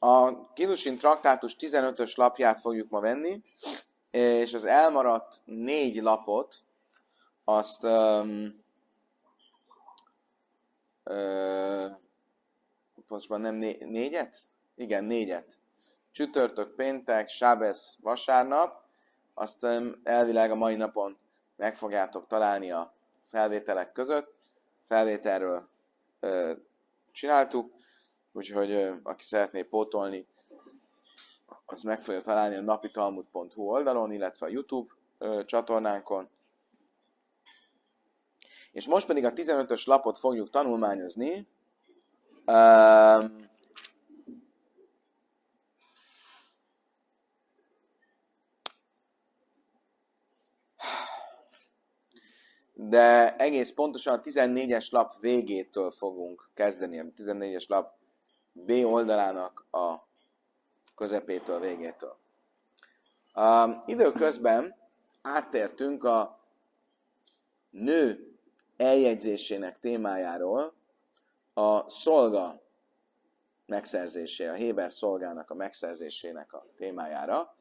A Kiddushin traktátus 15-ös lapját fogjuk ma venni, és az elmaradt 4 lapot, azt pontosabban nem 4-et? Igen, 4-et. Csütörtök, péntek, sábesz, vasárnap, azt elvileg a mai napon meg fogjátok találni a felvételek között. Felvételről csináltuk, úgyhogy aki szeretné pótolni, az meg fogja találni a napitalmud.hu oldalon, illetve a YouTube csatornánkon. És most pedig a 15-ös lapot fogjuk tanulmányozni. De egész pontosan a 14-es lap végétől fogunk kezdeni, a 14-es lap B oldalának a közepétől, végétől. Időközben áttértünk a nő eljegyzésének témájáról a szolga megszerzésé, a héber szolgának a megszerzésének a témájára.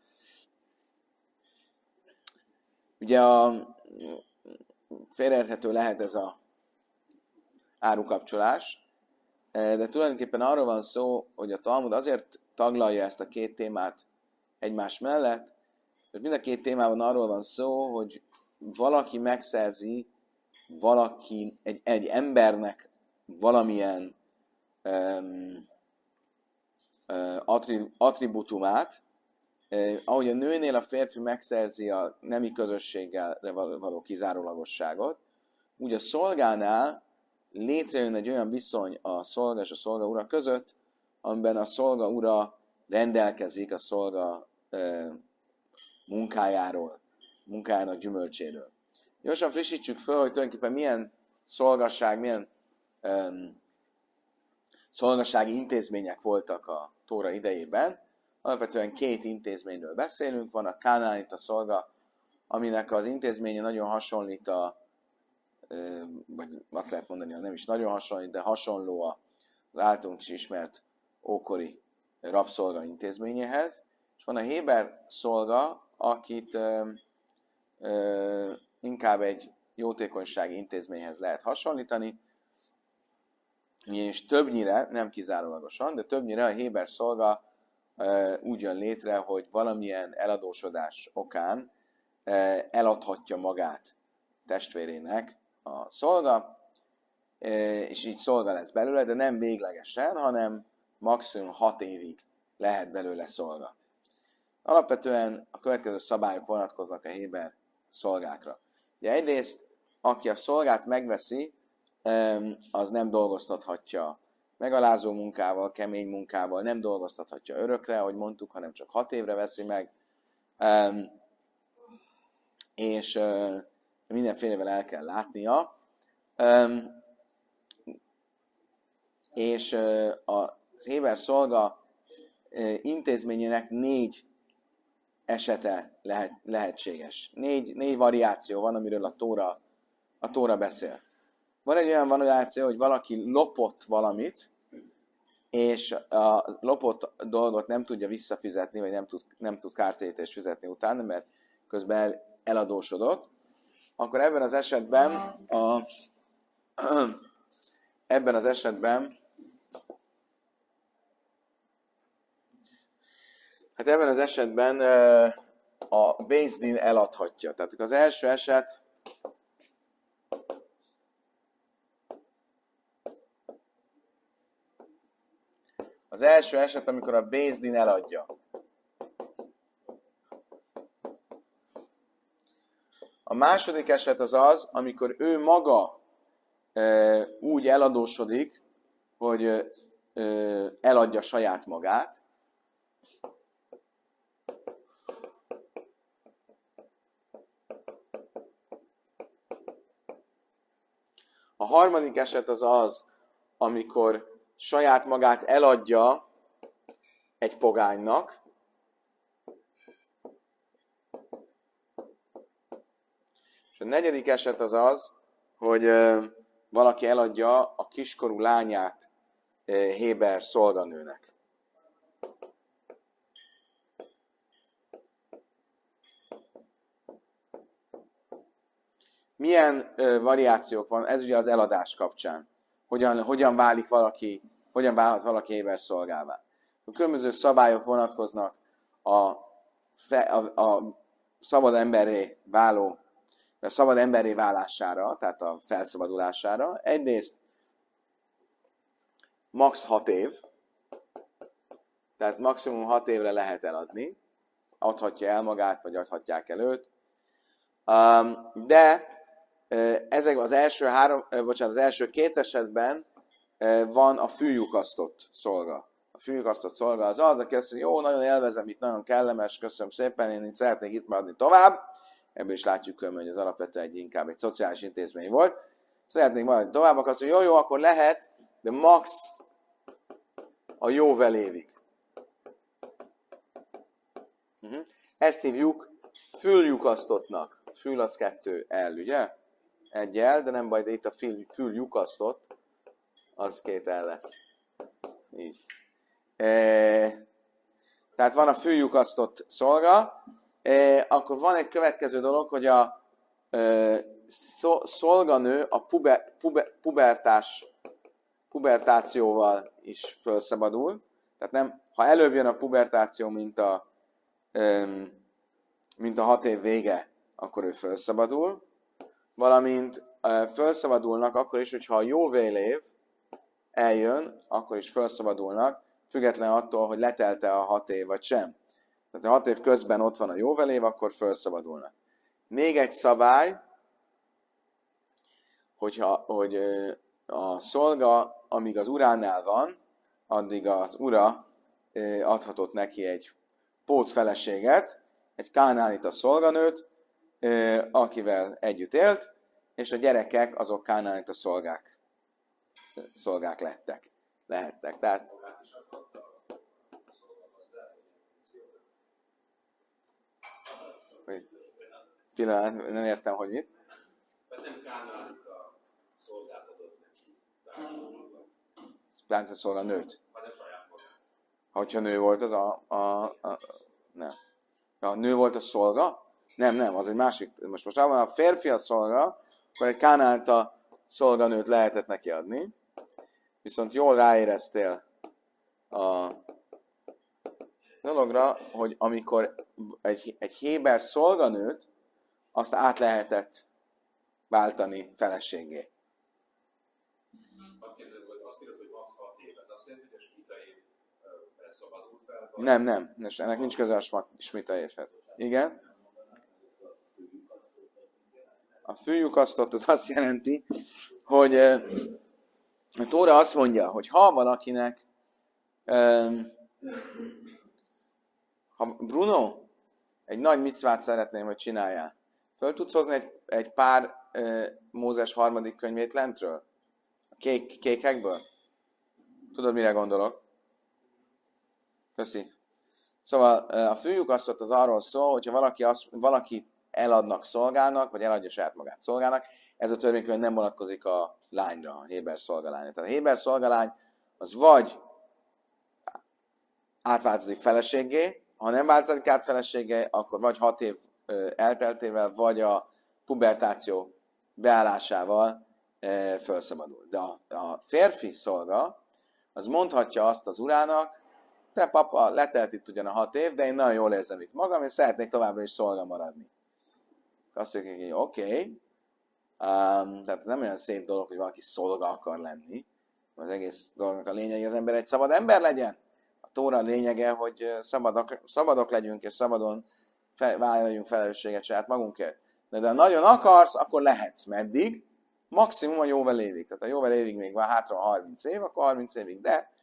Ugye félreérthető lehet ez a árukapcsolás, de tulajdonképpen arról van szó, hogy a Talmud azért taglalja ezt a két témát egymás mellett, hogy mind a két témában arról van szó, hogy valaki megszerzi egy embernek valamilyen attribútumát, ahogy a nőnél a férfi megszerzi a nemi közösséggel való kizárólagosságot, úgy a szolgánál létrejön egy olyan viszony a szolga és a szolga ura között, amiben a szolga ura rendelkezik a szolga munkájának gyümölcséről. Gyorsan frissítsük föl, hogy tulajdonképpen milyen szolgasság, milyen szolgassági intézmények voltak a Tóra idejében. Alapvetően 2 intézményről beszélünk. Van a kánaánita szolga, aminek az intézménye nagyon hasonlít vagy azt lehet mondani, hogy nem is nagyon hasonlít, de hasonló az általunk is ismert ókori rabszolga intézményéhez. És van a héber szolga, akit inkább egy jótékonysági intézményhez lehet hasonlítani, és többnyire, nem kizárólagosan, de többnyire a héber szolga úgy jön létre, hogy valamilyen eladósodás okán eladhatja magát testvérének a szolga, és így szolga lesz belőle, de nem véglegesen, hanem maximum 6 évig lehet belőle szolga. Alapvetően a következő szabályok vonatkoznak a héber szolgákra. Ugye egyrészt, aki a szolgát megveszi, az nem dolgoztathatja megalázó munkával, kemény munkával, nem dolgoztathatja örökre, ahogy mondtuk, hanem csak 6 évre veszi meg, és mindenfélevel el kell látnia. És a héber szolga intézményének 4 esete lehetséges. 4 variáció van, amiről a Tóra beszél. Van egy olyan variáció, hogy valaki lopott valamit, és a lopott dolgot nem tudja visszafizetni, vagy nem tud kártérítést fizetni utána, mert közben eladósodott, akkor ebben az esetben a Beis Din eladhatja. Tehát az első eset, amikor a Beis Din eladja. A második eset az, amikor ő maga úgy eladósodik, hogy eladja saját magát. A harmadik eset az, amikor saját magát eladja egy pogánynak. És a negyedik eset az, hogy valaki eladja a kiskorú lányát héber szolganőnek. milyen variációk van, ez ugye az eladás kapcsán. Hogyan válhat valaki héber szolgává. A különböző szabályok vonatkoznak a szabad emberré válására, tehát a felszabadulására. Egyrészt max 6 év, tehát maximum 6 évre lehet eladni, adhatja el magát, vagy adhatják el őt. De ezek az első 2 esetben van a füllyukasztott szolga. A füllyukasztott szolga az, aki azt mondja, jó, nagyon élvezem, itt nagyon kellemes, köszönöm szépen, én itt szeretnék itt maradni tovább. Ebből is látjuk, hogy az alapvetően inkább egy szociális intézmény volt. Szeretnék maradni tovább, akkor azt mondja, jó, akkor lehet, de max a jóvel évig. Ezt hívjuk füllyukasztottnak. Fül az 2 L, ugye? 1 L, de nem baj, de itt a füllyukasztott, az 2 L lesz. Így. Tehát van a füllyukasztott szolga, akkor van egy következő dolog, hogy a szolganő a pubertációval is felszabadul. Tehát nem, ha előbb jön a pubertáció, mint a 6 év vége, akkor ő felszabadul. Valamint felszabadulnak akkor is, hogyha a jóvélév eljön, akkor is felszabadulnak, független attól, hogy letelte a 6 év vagy sem. Tehát ha 6 év közben ott van a jóvelév, akkor felszabadulnak. Még egy szabály, hogy a szolga, amíg az uránál van, addig az ura adhatott neki egy pótfeleséget, egy kánaánita szolganőt, akivel együtt élt, és a gyerekek azok kánaánita szolgák lehettek. Tehát pillanat, nem értem, hogy mit. Nem kánaánita szolgát adott neki. Kánaánita szolga nőt. Hanem saját magát. Hogyha nő volt az nem. A nő volt a szolga? Nem, az egy másik. Most a férfi a szolga, akkor egy kánaánita szolganőt lehetett neki adni. Viszont jól ráéreztél a dologra, hogy amikor egy héber szolganőt, azt át lehetett váltani feleségé. Azt írod, hogy max 6 év. Ez azt jelenti, hogy a smita év szabadul fel? Nem. Ennek nincs köze a smita évhez. Igen. A füllyukasztott az azt jelenti, hogy a Tóra azt mondja, hogy ha valakinek ha Bruno egy nagy micvát szeretném, hogy csináljál, föl tudsz hozni egy pár Mózes 3. könyvét lentről? A kékekből? Tudod, mire gondolok? Köszi. Szóval a füllyukasztott az arról szól, hogyha valaki eladnak szolgának, vagy eladja saját magát szolgának, ez a törvénykönyv nem vonatkozik a lányra, a héber szolgalányra. Tehát a héber szolgalány az vagy átváltozik feleséggé, ha nem változik át feleséggé, akkor vagy 6 év elteltével, vagy a pubertáció beállásával felszabadul. De a férfi szolga, az mondhatja azt az urának, te papa, letelt itt ugyan a 6 év, de én nagyon jól érzem itt magam, és szeretnék továbbra is szolga maradni. Azt mondjuk, hogy oké. Tehát ez nem olyan szép dolog, hogy valaki szolga akar lenni. Az egész dolognak a lényege, hogy az ember egy szabad ember legyen. A Tóra lényege, hogy szabadok legyünk, és szabadon vállaljunk felelősséget saját magunkért. De ha nagyon akarsz, akkor lehetsz. Meddig? Maximum a jóvel évig. Tehát a jóvel évig még van hátra 30 év, akkor 30 évig. De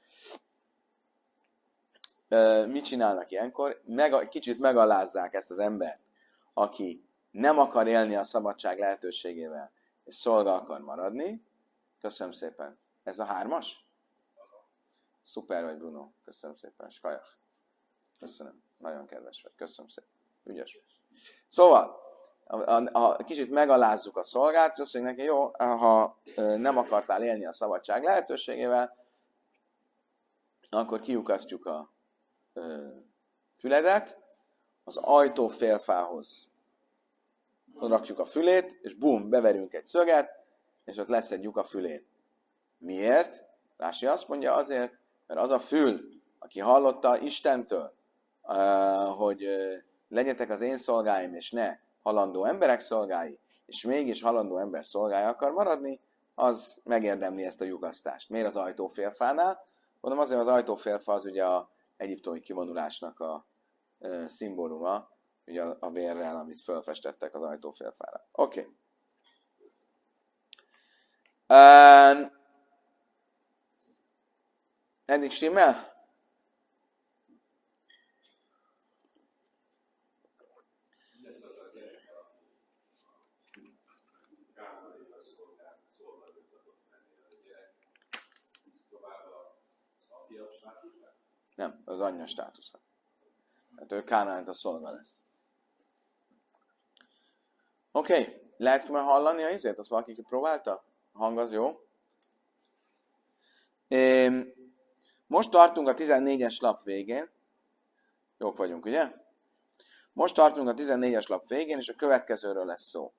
mit csinálnak ilyenkor? Kicsit megalázzák ezt az embert, aki nem akar élni a szabadság lehetőségével, és szolga akar maradni. Köszönöm szépen. Ez a 3-as? Szuper vagy, Bruno. Köszönöm szépen. Skajach. Köszönöm. Nagyon kedves vagy. Köszönöm szépen. Ügyes. Szóval, kicsit megalázzuk a szolgát, és azt mondjuk neki, jó, ha nem akartál élni a szabadság lehetőségével, akkor kiukasztjuk a füledet az ajtó félfához rakjuk a fülét, és bum, beverünk egy szöget, és ott lesz egy lyuk a fülén. Miért? Rási azt mondja azért, mert az a fül, aki hallotta Istentől, hogy legyetek az én szolgáim, és ne halandó emberek szolgái, és mégis halandó ember szolgája akar maradni, az megérdemli ezt a lyukasztást. Miért az ajtófélfánál? Mondom azért, az ajtófélfa az ugye az egyiptomi kivonulásnak a szimbóluma, ugye a vérrel, amit fölfestettek az ajtófélfára. Oké. Eddig stimmel? Nem, az anyja státusza. Hát ő Kánaánt a szolga lesz. Oké, lehet már hallani a izét? Azt valaki kipróbálta? A hang az jó? Most tartunk a 14-es lap végén. Jók vagyunk, ugye? Most tartunk a 14-es lap végén, és a következőről lesz szó.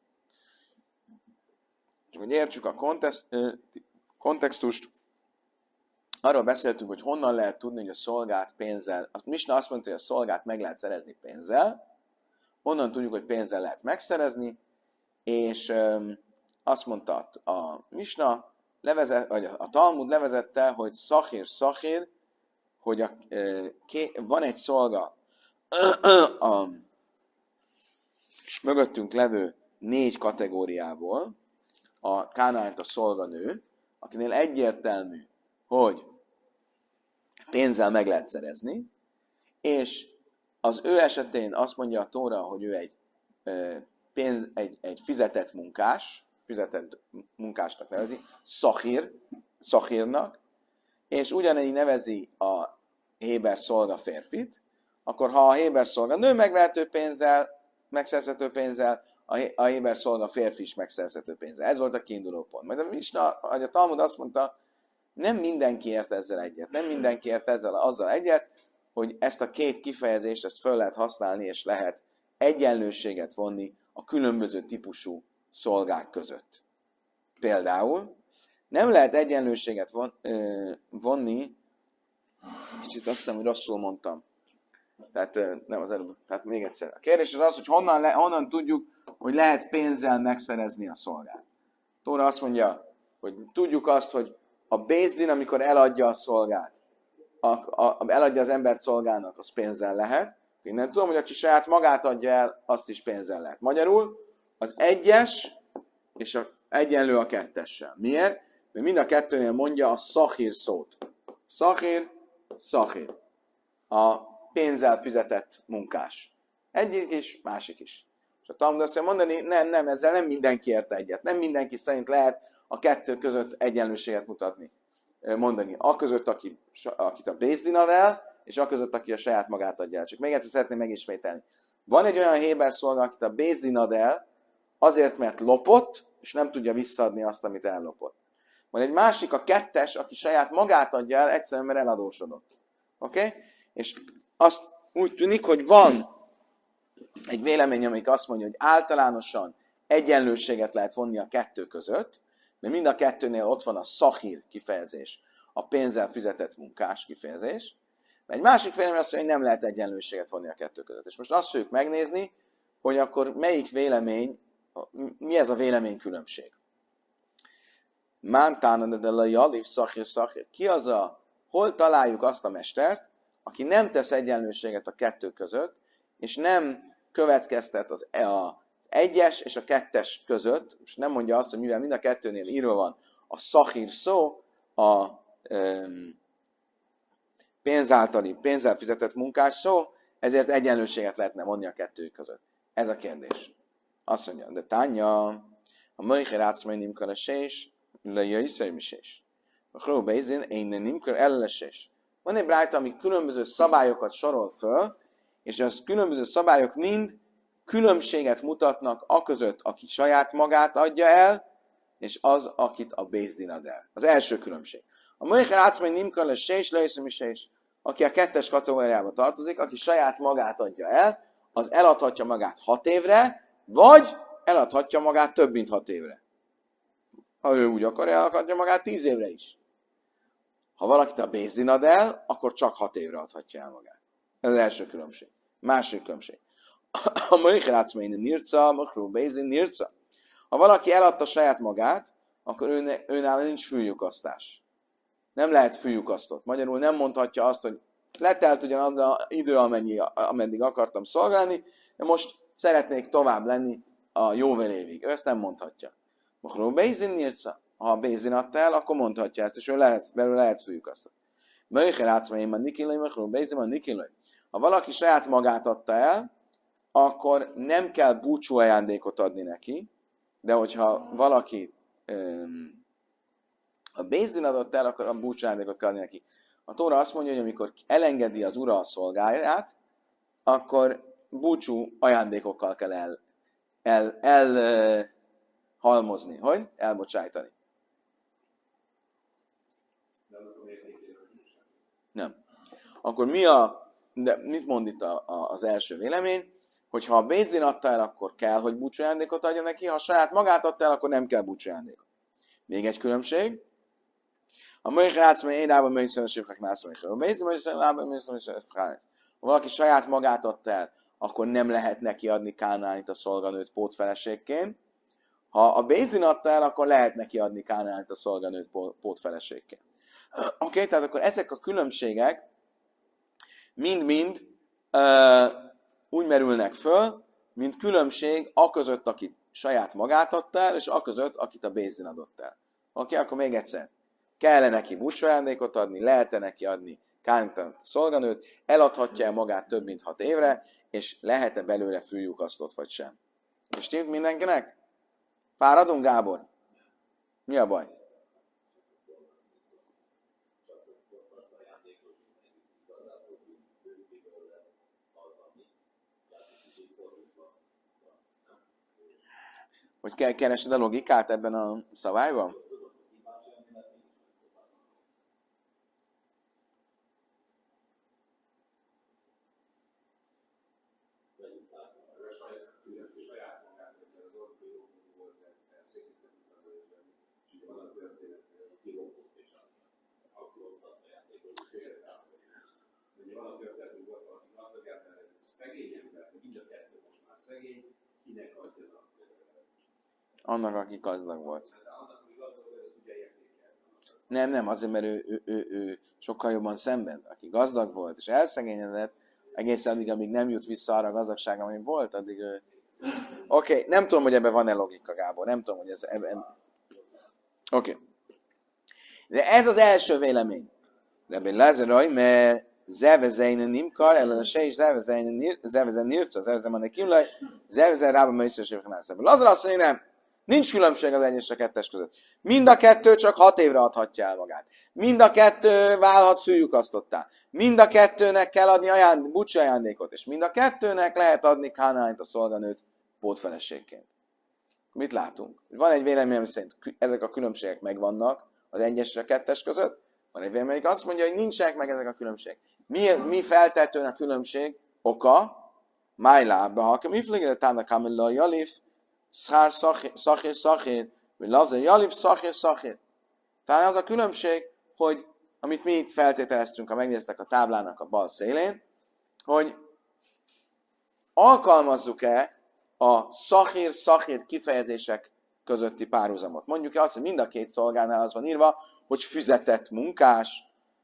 Csak hogy értsük a kontextust, arról beszéltünk, hogy honnan lehet tudni, hogy a szolgát pénzzel, a Misna azt mondta, hogy a szolgát meg lehet szerezni pénzzel, honnan tudjuk, hogy pénzzel lehet megszerezni, és azt mondta a Misna, vagy a Talmud levezette, hogy szachír, hogy van egy szolga a mögöttünk levő 4 kategóriából, a Kánaánt a szolganő, akinél egyértelmű, hogy pénzzel meg lehet szerezni, és az ő esetén azt mondja a Tóra, hogy ő egy fizetett munkásnak nevezi, szachírnak, és ugyanígy nevezi a héber szolga férfit, akkor ha a héber szolga nő megvehető pénzzel, megszerzhető pénzzel, a héber szolga férfi is megszerzhető pénzzel. Ez volt a kiinduló pont. Majd a Misna, vagy a Talmud azt mondta, nem mindenki ért ezzel egyet. Nem mindenki ért azzal egyet, hogy ezt a két kifejezést ezt föl lehet használni, és lehet egyenlőséget vonni a különböző típusú szolgák között. Például nem lehet egyenlőséget vonni, kicsit azt hiszem, hogy rosszul mondtam. Tehát nem az előbb. Tehát még egyszer. A kérdés az, hogy honnan tudjuk, hogy lehet pénzzel megszerezni a szolgát. Tóra azt mondja, hogy tudjuk azt, hogy a bézdin, amikor eladja a szolgát, eladja az embert szolgának, az pénzzel lehet. Én nem tudom, hogy aki saját magát adja el, azt is pénzzel lehet. Magyarul az egyes és egyenlő a kettessel. Miért? Mert mind a kettőnél mondja a szachír szót. Szachír. A pénzzel fizetett munkás. Egyik is, másik is. És a Talmud azt mondja mondani, nem, ezzel nem mindenki ért egyet. Nem mindenki szerint lehet a kettő között egyenlőséget mutatni. Mondani. A között, akit a bézdin ad el, és a között, aki a saját magát adja el. Csak még egyszer szeretném megismételni. Van egy olyan héber szolga, akit a bézdin ad el, azért, mert lopott, és nem tudja visszaadni azt, amit ellopott. Van egy másik, a kettes, aki saját magát adja el, egyszerűen, mert eladósodott. Oké? És azt úgy tűnik, hogy van egy vélemény, amelyik azt mondja, hogy általánosan egyenlőséget lehet vonni a kettő között, mert mind a kettőnél ott van a szachír kifejezés, a pénzzel fizetett munkás kifejezés. Egy másik vélemény azt mondja, hogy nem lehet egyenlőséget vonni a kettő között. És most azt fogjuk megnézni, hogy akkor melyik vélemény, mi ez a véleménykülönbség. Mántán de la jaliv szachír. Ki az hol találjuk azt a mestert, aki nem tesz egyenlőséget a kettő között, és nem következtet az egyes és a kettes között, és nem mondja azt, hogy mivel mind a kettőnél írva van a szachír szó, a pénzzel fizetett munkás szó, ezért egyenlőséget lehetne vonni a kettő között. Ez a kérdés. Azt mondja, de tánya, a möjhér átszmai sés, le jöjjszöjm is. A chlóbeizén én nimkör ellesés. Van egy brájta, ami különböző szabályokat sorol föl, és az különböző szabályok mind különbséget mutatnak a között, aki saját magát adja el, és az, akit a bézdin ad el. Az első különbség. A möjhér átszmai nimkör sés, le jöjjszöjm is. Aki a kettes kategóriába tartozik, aki saját magát adja el, az eladhatja magát 6 évre, vagy eladhatja magát több mint 6 évre. Ha ő úgy akarja, eladhatja magát 10 évre is. Ha valakit a bézdin ad el, akkor csak 6 évre adhatja el magát. Ez az első különbség. Második különbség. A Maicherátszmein nirca, Makró bézdin nirca. Ha valaki eladta saját magát, akkor őnála nincs füllyukasztás. Nem lehet füllyukasztott. Magyarul nem mondhatja azt, hogy letelt ugyanaz az idő, ameddig akartam szolgálni, de most szeretnék tovább lenni a jóvelévig. Ő ezt nem mondhatja. Makró bézdin nirca. Ha a bézdin adta el, akkor mondhatja ezt, és ő belőle lehet füllyukasztott. Maicherátszmein nikilai, Makró bézdin nikilai. Ha valaki saját magát adta el, akkor nem kell búcsú ajándékot adni neki, de hogyha valaki a bézdin adott el, akkor a búcsú ajándékot kell adni neki. A Tóra azt mondja, hogy amikor elengedi az ura a szolgáját, akkor búcsú ajándékokkal kell elhalmozni, hogy? Elbocsájtani. Nem. Akkor de mit mond itt az első vélemény? Hogyha a bézdin adta el, akkor kell, hogy búcsú ajándékot adja neki, ha saját magát adta el, akkor nem kell búcsú ajándékot. Még egy különbség. A Maicherátszmein érában Maicherátszmein nászmein. A bézdin Maicherátszmein Maicherátszmein. Ha valaki saját magát adta el, akkor nem lehet neki adni Kánaánit a szolganőt pótfeleségként. Ha a bézdin adta el, akkor lehet neki adni Kánaánit a szolganőt pótfeleségként. Oké, tehát akkor ezek a különbségek mind-mind úgy merülnek föl, mint különbség aközött, akit saját magát adta el, és aközött, akit a bézdin adott el. Oké, akkor még egyszer. Kell-e neki búcsúajándékot adni, lehet-e neki adni Kánaánit szolganőt, eladhatja-e magát több mint 6 évre, és lehet-e belőle füllyukasztott, vagy sem. És tűnt mindenkinek? Fáradunk, Gábor? Mi a baj? Hogy kell keresed a logikát ebben a szabályban? Annak, aki gazdag volt. Nem, azért, mert ő sokkal jobban szenved. Aki gazdag volt, és elszegényedett, egészen addig, amíg nem jut vissza arra a gazdagságra, ami volt, addig ő... Oké, nem tudom, hogy ebben van-e logika, Gábor. Nem tudom, hogy ez... Oké. De ez az első vélemény. Rebbi Lázeraj, mert Zevezein nimkar, ellen se is Zevezen nirca, Zevezen manek kimlaj, Zevezen rába mert iszreség nászában. Lázar azt mondja, nem. Nincs különbség az 1 és a 2-es között. Mind a kettő csak 6 évre adhatja el magát. Mind a kettő válhat füllyukasztottá. Mind a kettőnek kell adni búcsú ajándékot, és mind a kettőnek lehet adni Kánaánt a szolganőt pótfeleségként. Mit látunk? Van egy vélemény, ami szerint ezek a különbségek megvannak az 1 és a 2-es között. Van egy vélemény, ami azt mondja, hogy nincsenek meg ezek a különbségek. Mi feltetően a különbség? Oka, májlába, ha mi fligetának kamilla jalif, szár szachir, vagy lazer jalif, szachir. Tehát az a különbség, hogy amit mi itt feltételeztünk, ha megnéztek a táblának a bal szélén, hogy alkalmazzuk-e a szachir kifejezések közötti párhuzamot. Mondjuk azt, hogy mind a két szolgánál az van írva, hogy fizetett munkás,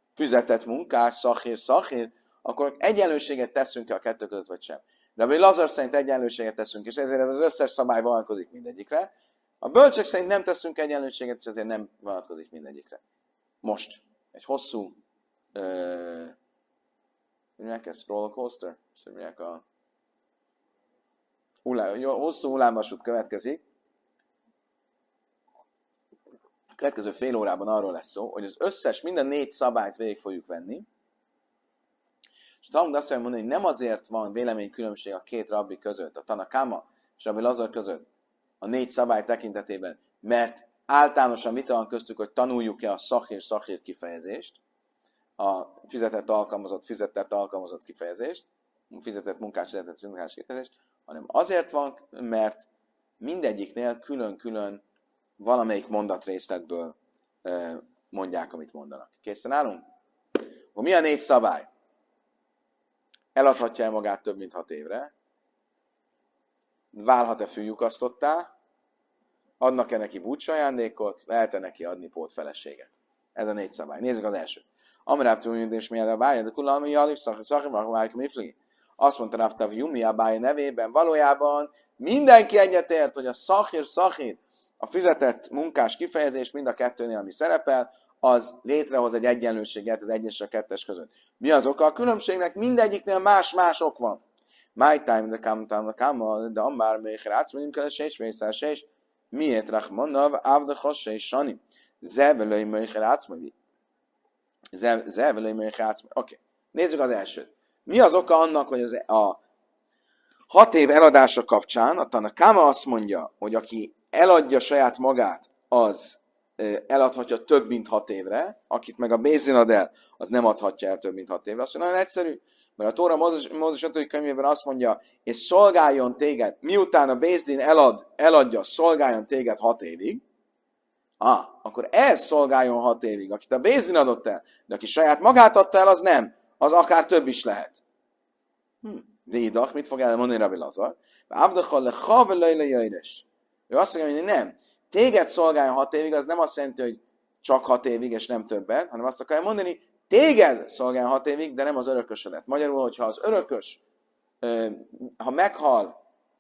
szachir, akkor egyenlőséget teszünk-e a kettő között, vagy sem. De a Lazar szerint egyenlőséget teszünk, és ezért ez az összes szabály vonatkozik mindegyikre. A bölcsek szerint nem teszünk egyenlőséget, és ezért nem vonatkozik mindegyikre. Most egy hosszú minek ez? Rollercoaster? Minek a hosszú hullámvasút következik. A következő fél órában arról lesz szó, hogy az összes, minden 4 szabályt végig fogjuk venni. És Talmud azt mondani, hogy nem azért van véleménykülönbség a 2 rabbi között, a Tanakáma és Rabbi Lazar között a 4 szabály tekintetében, mert általánosan vita van köztük, hogy tanuljuk-e a szachir kifejezést, a fizetett alkalmazott kifejezést, fizetett munkás kifejezést, hanem azért van, mert mindegyiknél külön-külön valamelyik mondatrészletből mondják, amit mondanak. Készen állunk? Mi a 4 szabály? Eladhatja-e magát több mint 6 évre? Válhat-e fűlyukasztottá? Adnak-e neki búcsajándékot? Lehet-e neki adni pótfeleséget? Ez a 4 szabály. Nézzük az elsőt. Amráv és mi a bája, de kulalmi jalif szakimák, azt mondta Ráv Jumi a bája nevében, valójában mindenki egyetért, hogy a szachír, a fizetett munkás kifejezés mind a kettőnél, ami szerepel, az létrehoz egy egyenlőséget az 1 és a 2 között. Mi az oka a különbségnek? Mindegyiknél más-más ok van. My time, de amár méher átszmegyünk el, és vészelsés, miért rachmanav, ávdachos, és sani. Zevelői méher átszmegyi. Oké. Nézzük az elsőt. Mi az oka annak, hogy a 6 év eladása kapcsán a Tanakáma azt mondja, hogy aki eladja saját magát, az eladhatja több mint 6 évre, akit meg a Bézin ad el, az nem adhatja el több mint 6 évre. Azt mondja, nagyon egyszerű, mert a Tóra Mózes 5. könyvében azt mondja, és szolgáljon téged, miután a Bézdin eladja, szolgáljon téged 6 évig, akkor ez szolgáljon 6 évig, akit a Bézdin adott el, de aki saját magát adta el, az nem, az akár több is lehet. Védach, mit fog elmondani Rabbi Lazar? Ő azt mondja, hogy nem. Téged szolgáljon 6 évig, az nem azt jelenti, hogy csak 6 évig, és nem többet, hanem azt akarja mondani, téged szolgáljon 6 évig, de nem az örökösödet. Magyarul, hogyha az örökös, ha meghal,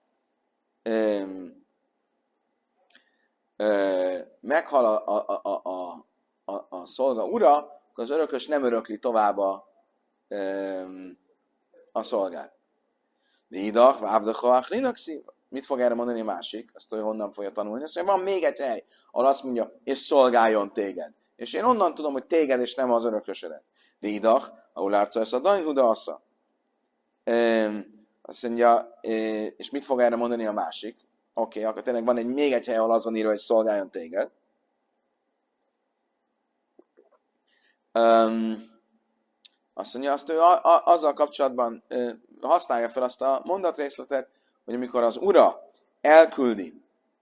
a szolga ura, akkor az örökös nem örökli tovább a szolgát. Vidach, vávdachach, linaxi. Mit fog erre mondani a másik? Azt, hogy honnan fogja tanulni. Azt mondja, van még egy hely, ahol azt mondja, és szolgáljon téged. És én onnan tudom, hogy téged, és nem az örökösödet. Vidach, ahol látszol ezt a Danyhuda assza. Azt mondja, és mit fog erre mondani a másik? Oké, akkor tényleg van még egy hely, ahol az van írva, hogy szolgáljon téged. Azt mondja, azt ő azzal kapcsolatban használja fel azt a mondatrészletet, hogy amikor az ura elküldi,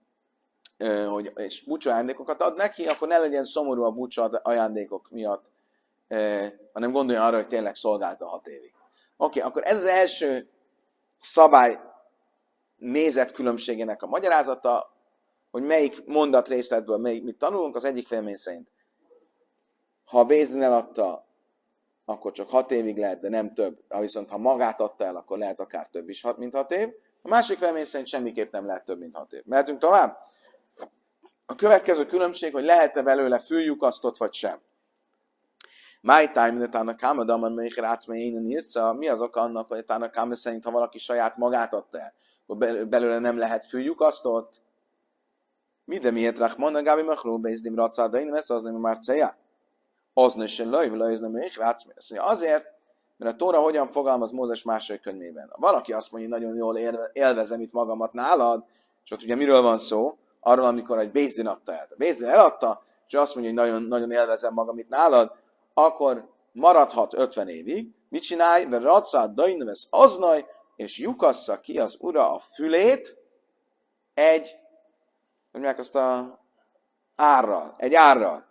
és búcsú ajándékokat ad neki, akkor ne legyen szomorú a búcsú ajándékok miatt, hanem gondolja arra, hogy tényleg szolgálta 6 évig. Oké, akkor ez az első szabály nézetkülönbségének a magyarázata, hogy melyik mondatrészletből mit tanulunk, az egyik vélemény szerint. Ha a Bézdin eladta, akkor csak 6 évig lehet, de nem több. Viszont ha magát adta el, akkor lehet akár több is, mint 6 év. A másik vélemény szerint semmiképp nem lehet több, mint 6 év. Mehetünk tovább? A következő különbség, hogy lehet-e belőle füllyukasztott, vagy sem. My time, de Tanakáma, de amely rácmelyén írca, mi az oka annak, hogy Tanakáma szerint, ha valaki saját magát adta el, akkor belőle nem lehet füllyukasztott? Mi de miért rachmana, Gábi Machló, Bézdim Racá, de én az nem már célja. Az ne se laj, ez nem még rácmér. Azért, mert a Tóra hogyan fogalmaz Mózes második könyvében. Valaki azt mondja, hogy nagyon jól élvezem itt magamat nálad, és ott ugye miről van szó? Arról, amikor egy Bézdin adta el. A Bézdin eladta, és azt mondja, hogy nagyon, nagyon élvezem magam itt nálad, akkor maradhat 50 évig. Mit csinálj? Mert Racá, Dainvesz aznaj, és lyukassza ki az ura a fülét egy, mondják azt egy árral.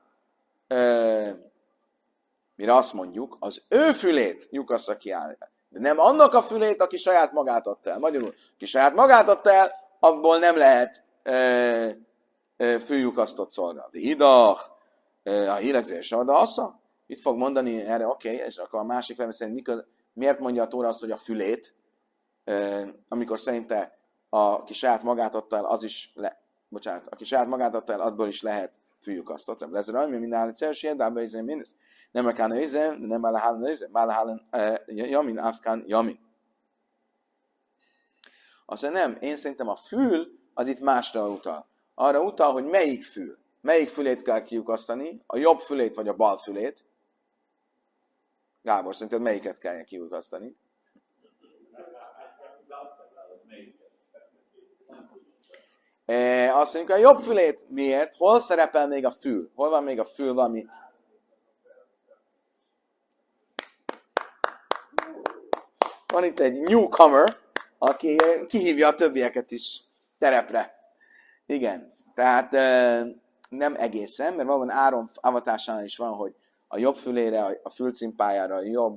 Mire azt mondjuk, az ő fülét lyukassza ki árral. De nem annak a fülét, aki saját magát adta el. Magyarul, aki saját magát adta el, abból nem lehet füllyukasztott szolgálni. Idach, a hílegzés, de assza. Mit fog mondani erre? Oké, és akkor a másik velem szerint miért mondja a Tóra azt, hogy a fülét, amikor szerinte aki saját magát adta el, aki saját magát adta el, abból is lehet füllyukasztott. Ezzel ami minden állít szerességet, de abban izén mindez. Nem akár izén, nem állahállan izén, málahállan jamin, afkán jamin. Azt mondja, nem, én szerintem a fül az itt másra utal. Arra utal, hogy melyik fül. Melyik fülét kell kiukasztani, a jobb fülét vagy a bal fülét. Gábor, szerinted melyiket kell kiukasztani? Azt mondjuk a jobb fülét miért? Hol szerepel még a fül? Hol van még a fül valami? Van itt egy newcomer, aki kihívja a többieket is terepre. Igen. Tehát nem egészen, mert valóban Áron avatásánál is van, hogy a jobb fülére, a fülcimpájára, a jobb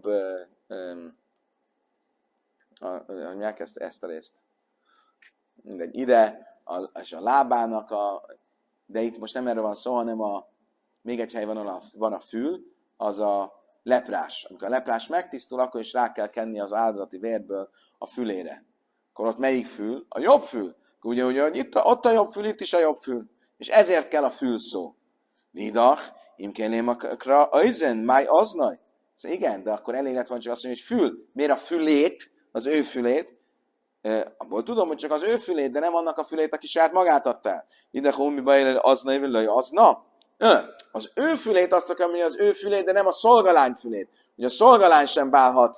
hogy elkezdte ezt a részt? Mindegy, ide, és a lábának de itt most nem erről van szó, hanem még egy hely van a fül, az a leprás. Amikor a leprás megtisztul, akkor is rá kell kenni az áldozati vérből a fülére. Akkor ott melyik fül? A jobb fül. Ugye, hogy ott a jobb fül, itt is a jobb fül. És ezért kell a fül szó. Nidach, imkélémakra, ajzen, máj aznaj. Szóval igen, de akkor elég lett van csak azt mondani, hogy fül. Miért a fülét, az ő fülét? Abból tudom, hogy csak az ő fülét, de nem annak a fülét, aki saját magát adta el. Ide homi bajlel aznaj, villaj azna. Az ő fülét azt akarom mondani, az ő fülét, de nem a szolgalány fülét. Ugye a szolgalány sem válhat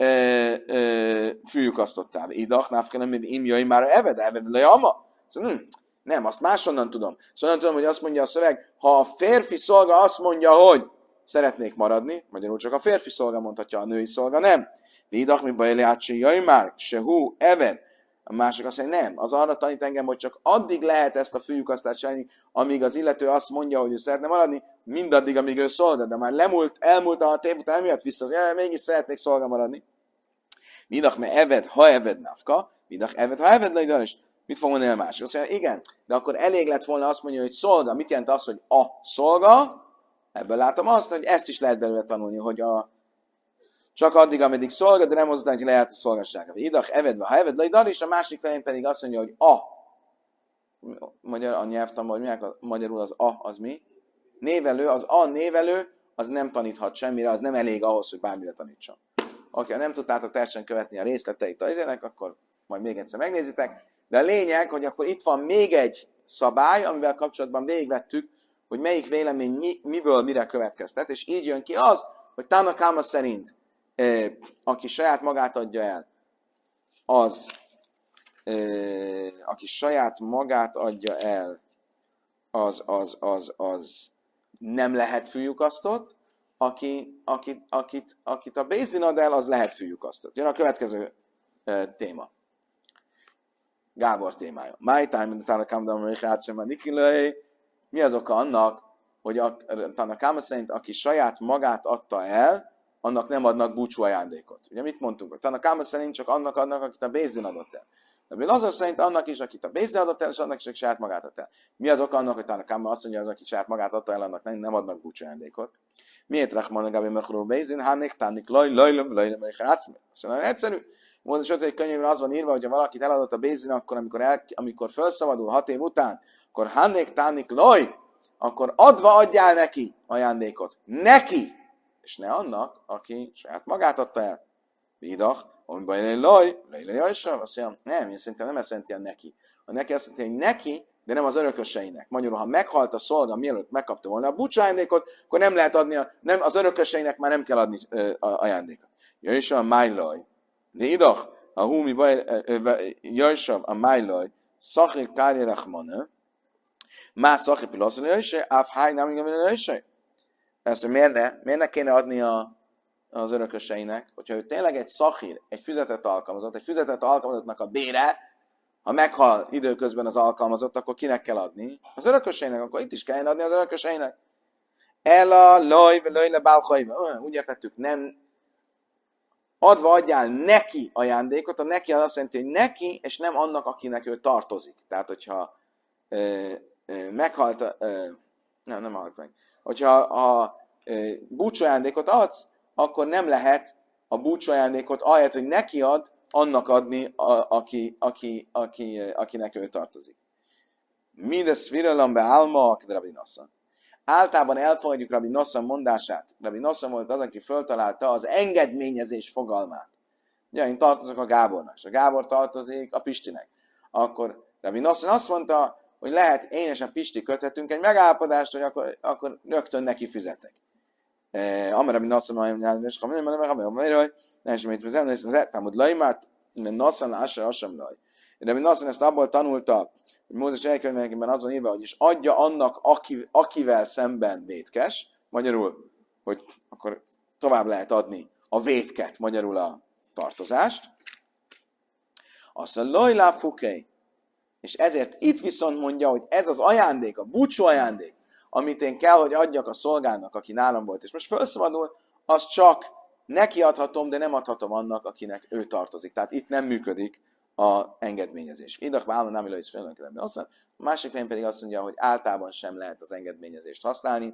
fűjukasztottá. Idach, návkelem, mint imjai már eved le ama. Szóval, nem, azt máshonnan tudom. Szóval tudom, hogy azt mondja a szöveg, ha a férfi szolga azt mondja, hogy szeretnék maradni, magyarul csak a férfi szolga mondhatja, a női szolga nem. Idach, mi bajlé átsi már, se hú, eved. A másik azt mondja, nem. Az arra tanít engem, hogy csak addig lehet ezt a fűjukasztást csinálni, amíg az illető azt mondja, hogy ő szeretne maradni, mindaddig, amíg ő szolga. De már elmúlt a 6 év után, emiatt vissza, mégis szeretnék szolga maradni. Midach me eved, ha eved nafka, midach eved, ha eved leidan is. Mit fog mondani a másik? Azt mondja, igen, de akkor elég lett volna azt mondja, hogy szolga. Mit jelent az, hogy a szolga? Ebből látom azt, hogy ezt is lehet belőle tanulni, hogy csak addig, ameddig szolga, de nem azután, hogy lejárt a szolgassága. Idach eved, ha eved leidan is, a másik felén pedig azt mondja, hogy magyar a nyelvtanban, hogy magyarul az az mi? Névelő, az névelő, az nem taníthat semmire, az nem elég ahhoz, hogy bármire tanítson. Ha nem tudtátok teljesen követni a részleteit az ének, akkor majd még egyszer megnézitek. De a lényeg, hogy akkor itt van még egy szabály, amivel kapcsolatban végigvettük, hogy melyik vélemény miből mire következtet, és így jön ki az, hogy Tanna Kama szerint, aki saját magát adja el, aki saját magát adja el, az nem lehet fűjukasztott, akit a Bézdin ad el, az lehet fűjukasztott. Jön a következő téma. Gábor témája. Mi az oka annak, hogy a Tanna szerint, aki saját magát adta el, annak nem adnak búcsú ajándékot. Ugye mit mondtunk? A Tanna szerint csak annak adnak, akit a Bézdin adott el. De azon szerint annak is, akit a Bézdin adott el, és annak is, aki saját magát adta el. Mi az oka annak, hogy Tanna azt mondja, az, aki saját magát adta el, annak nem adnak búcsú ajándékot? Miért Rachman Gabi Mechró Bézdin, Hannik, Tannik, Lajlöm, Szóval egyszerű. Mózes 5. könyvében az van írva, hogy ha valakit eladott a Bézdin, akkor amikor felszabadul 6 év után, akkor Hannik, Tannik, Loj, akkor adva adjál neki ajándékot. Neki! És ne annak, aki saját magát adta el. Vidach, amiben Loj, azt mondja, nem, én szerintem nem ezt jelenti a neki. A neki azt jelenti, hogy neki, de nem az örököseinek. Magyarul, ha meghalt a szolga, mielőtt megkapta volna a búcsú ajándékot, akkor nem lehet adni, az örököseinek már nem kell adni ajándékot. Jöjjön a májlaj. De idach, a húmi baj, jöjjön a májlaj, szachrik tárja rachmane, más szachrik pilaszol jöjjön, áf háj nem jöjjön. Ezt miért ne kéne adni az örököseinek, hogyha ő tényleg egy szachír, egy füzetett alkalmazottnak a bére, ha meghal időközben az alkalmazott, akkor kinek kell adni? Az örököseinek, akkor itt is kellene adni az örököseinek. Ela, lojle, bálhajva. Úgy értettük, nem adva adjál neki ajándékot, a neki az azt jelenti, hogy neki, és nem annak, akinek ő tartozik. Tehát, hogyha meghalt, nem halt meg. Hogyha búcsú ajándékot adsz, akkor nem lehet a búcsú ajándékot ahelyett, hogy neki ad, annak adni, akinek ő tartozik. Mindez virelem be álma, akit Rabbi Nosson. Általában elfogadjuk Rabbi Nosson mondását. Rabbi Nosson volt az, aki föltalálta az engedményezés fogalmát. Ugye, én tartozok a Gábornak, és a Gábor tartozik a Pistinek. Akkor Rabbi Nosson azt mondta, hogy lehet, én és a Pisti köthetünk egy megállapodást, hogy akkor rögtön neki fizetek. Amire Rabbi Nosson mondja, és Rabbi Nosson ezt abból tanulta, hogy Mózes elkönyvében az van írva, hogy is adja annak, akivel szemben vétkes, magyarul, hogy akkor tovább lehet adni a vétket, magyarul a tartozást. Azt mondja, lojlá fuké, És ezért itt viszont mondja, hogy ez az ajándék, a búcsú ajándék, amit én kell, hogy adjak a szolgának, aki nálam volt, és most felszabadul, az csak neki adhatom, de nem adhatom annak, akinek ő tartozik. Tehát itt nem működik a engedményezés. Idach bálna nem is félönkedemben. A másik helyen pedig azt mondja, hogy általában sem lehet az engedményezést használni.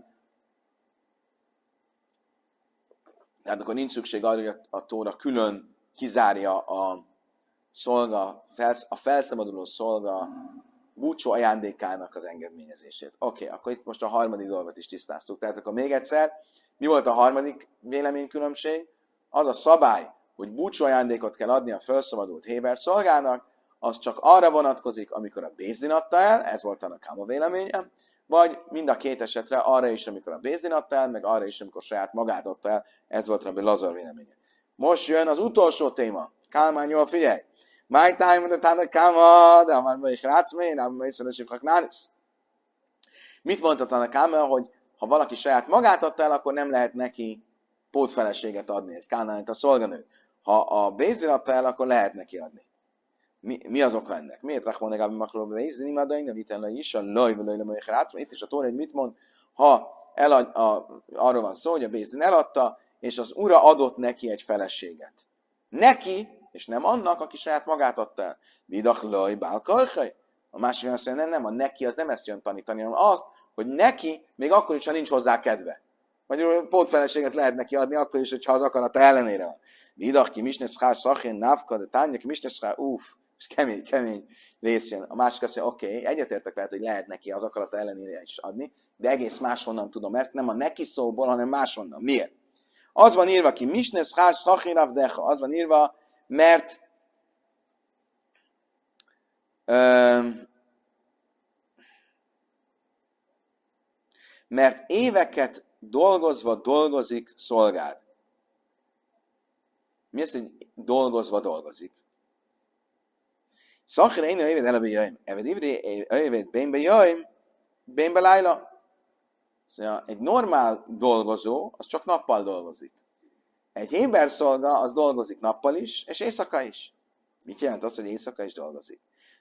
Tehát akkor nincs szükség arra, hogy a Tóra külön kizárja a felszabaduló szolga búcsú ajándékának az engedményezését. Oké, akkor itt most a harmadik dolgot is tisztáztuk. Tehát akkor még egyszer, mi volt a harmadik véleménykülönbség? Az a szabály, hogy búcsú ajándékot kell adni a felszabadult héber szolgának, az csak arra vonatkozik, amikor a Bézdin adta el, ez volt a Káma véleménye, vagy mind a két esetre arra is, amikor a Bézdin adta el, meg arra is, amikor saját magát adta el, ez volt Rabbi Lazar véleménye. Most jön az utolsó téma. Kálmán, jól figyelj! My time the Tana Kama, de már vagy rácmén, ám vagy szörösívkak nánisz. Mit mondta Tana Kama, hogy ha valaki saját magát adta el, akkor nem lehet neki pótfeleséget adni, egy kánánit a szolganőt. Ha a Bézdin adta el, akkor lehet neki adni. Mi az oka ennek? Miért Rachmon legalább makló Bézdin imadain, amit el is a lajvölőle rácmén, itt is a Tóra, hogy mit mond, ha arról van szó, hogy a Bézdin eladta, és az ura adott neki egy feleséget. Neki, és nem annak, aki saját magát adta el. Vidach loj bálkarhaj. A másik azt mondja, nem, a neki az nem ezt jön tanítani, hanem azt, hogy neki még akkor is, ha nincs hozzá kedve. Magyarul pótfeleséget lehet neki adni, akkor is, hogyha az akarata ellenére van. Vidach ki misneschár szachén návka, de tánja ki misneschár, és kemény rész jön. A másik azt mondja, oké, egyetértek veled, hogy lehet neki az akarata ellenére is adni, de egész máshonnan tudom ezt, nem a neki szóból, hanem máshonnan. Miért? Az van írva ki, misneschár szachén avdecha, az van írva, mert éveket dolgozva dolgozik szolgád. Mi az, hogy dolgozva dolgozik? Szachira én a évet eleve jöjjön. Eved évet bénbe jöjjön, bénbe lájla. Szóval egy normál dolgozó, az csak nappal dolgozik. Egy héber szolga, az dolgozik nappal is, és éjszaka is. Mit jelent az, hogy éjszaka is dolgozik?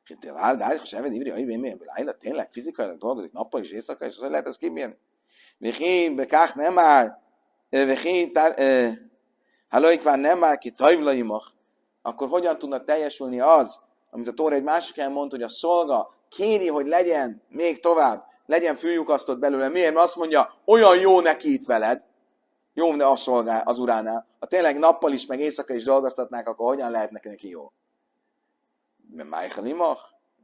Tényleg fizikailag dolgozik nappal is, éjszaka is, az lehet ezt kibírni? Vihén, bekák nem már, vihén, halóikván nem már ki tajvlaimach, akkor hogyan tudna teljesülni az, amit a Tóra egy másik helyen mondta, hogy a szolga kéri, hogy legyen még tovább, legyen füllyukasztott belőle. Miért? Mert azt mondja, olyan jó neki itt veled, jó a szolgál az uránál. Ha tényleg nappal is, meg éjszaka is dolgoztatnák, akkor hogyan lehet neki jó? Mert májhalimach,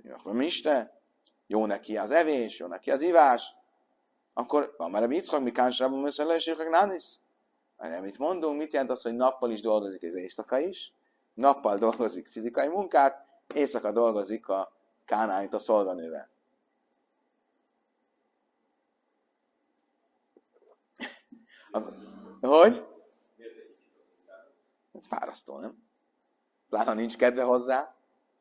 jó neki az evés, jó neki az ivás, akkor van már a Yitzchak, mi kánsában összelőségek nánisz. Erre mit mondunk? Mit jelent az, hogy nappal is dolgozik az éjszaka is? Nappal dolgozik fizikai munkát, éjszaka dolgozik a kánánit a szolganővel. Hogy? Ez fárasztó, nem? Pláne nincs kedve hozzá.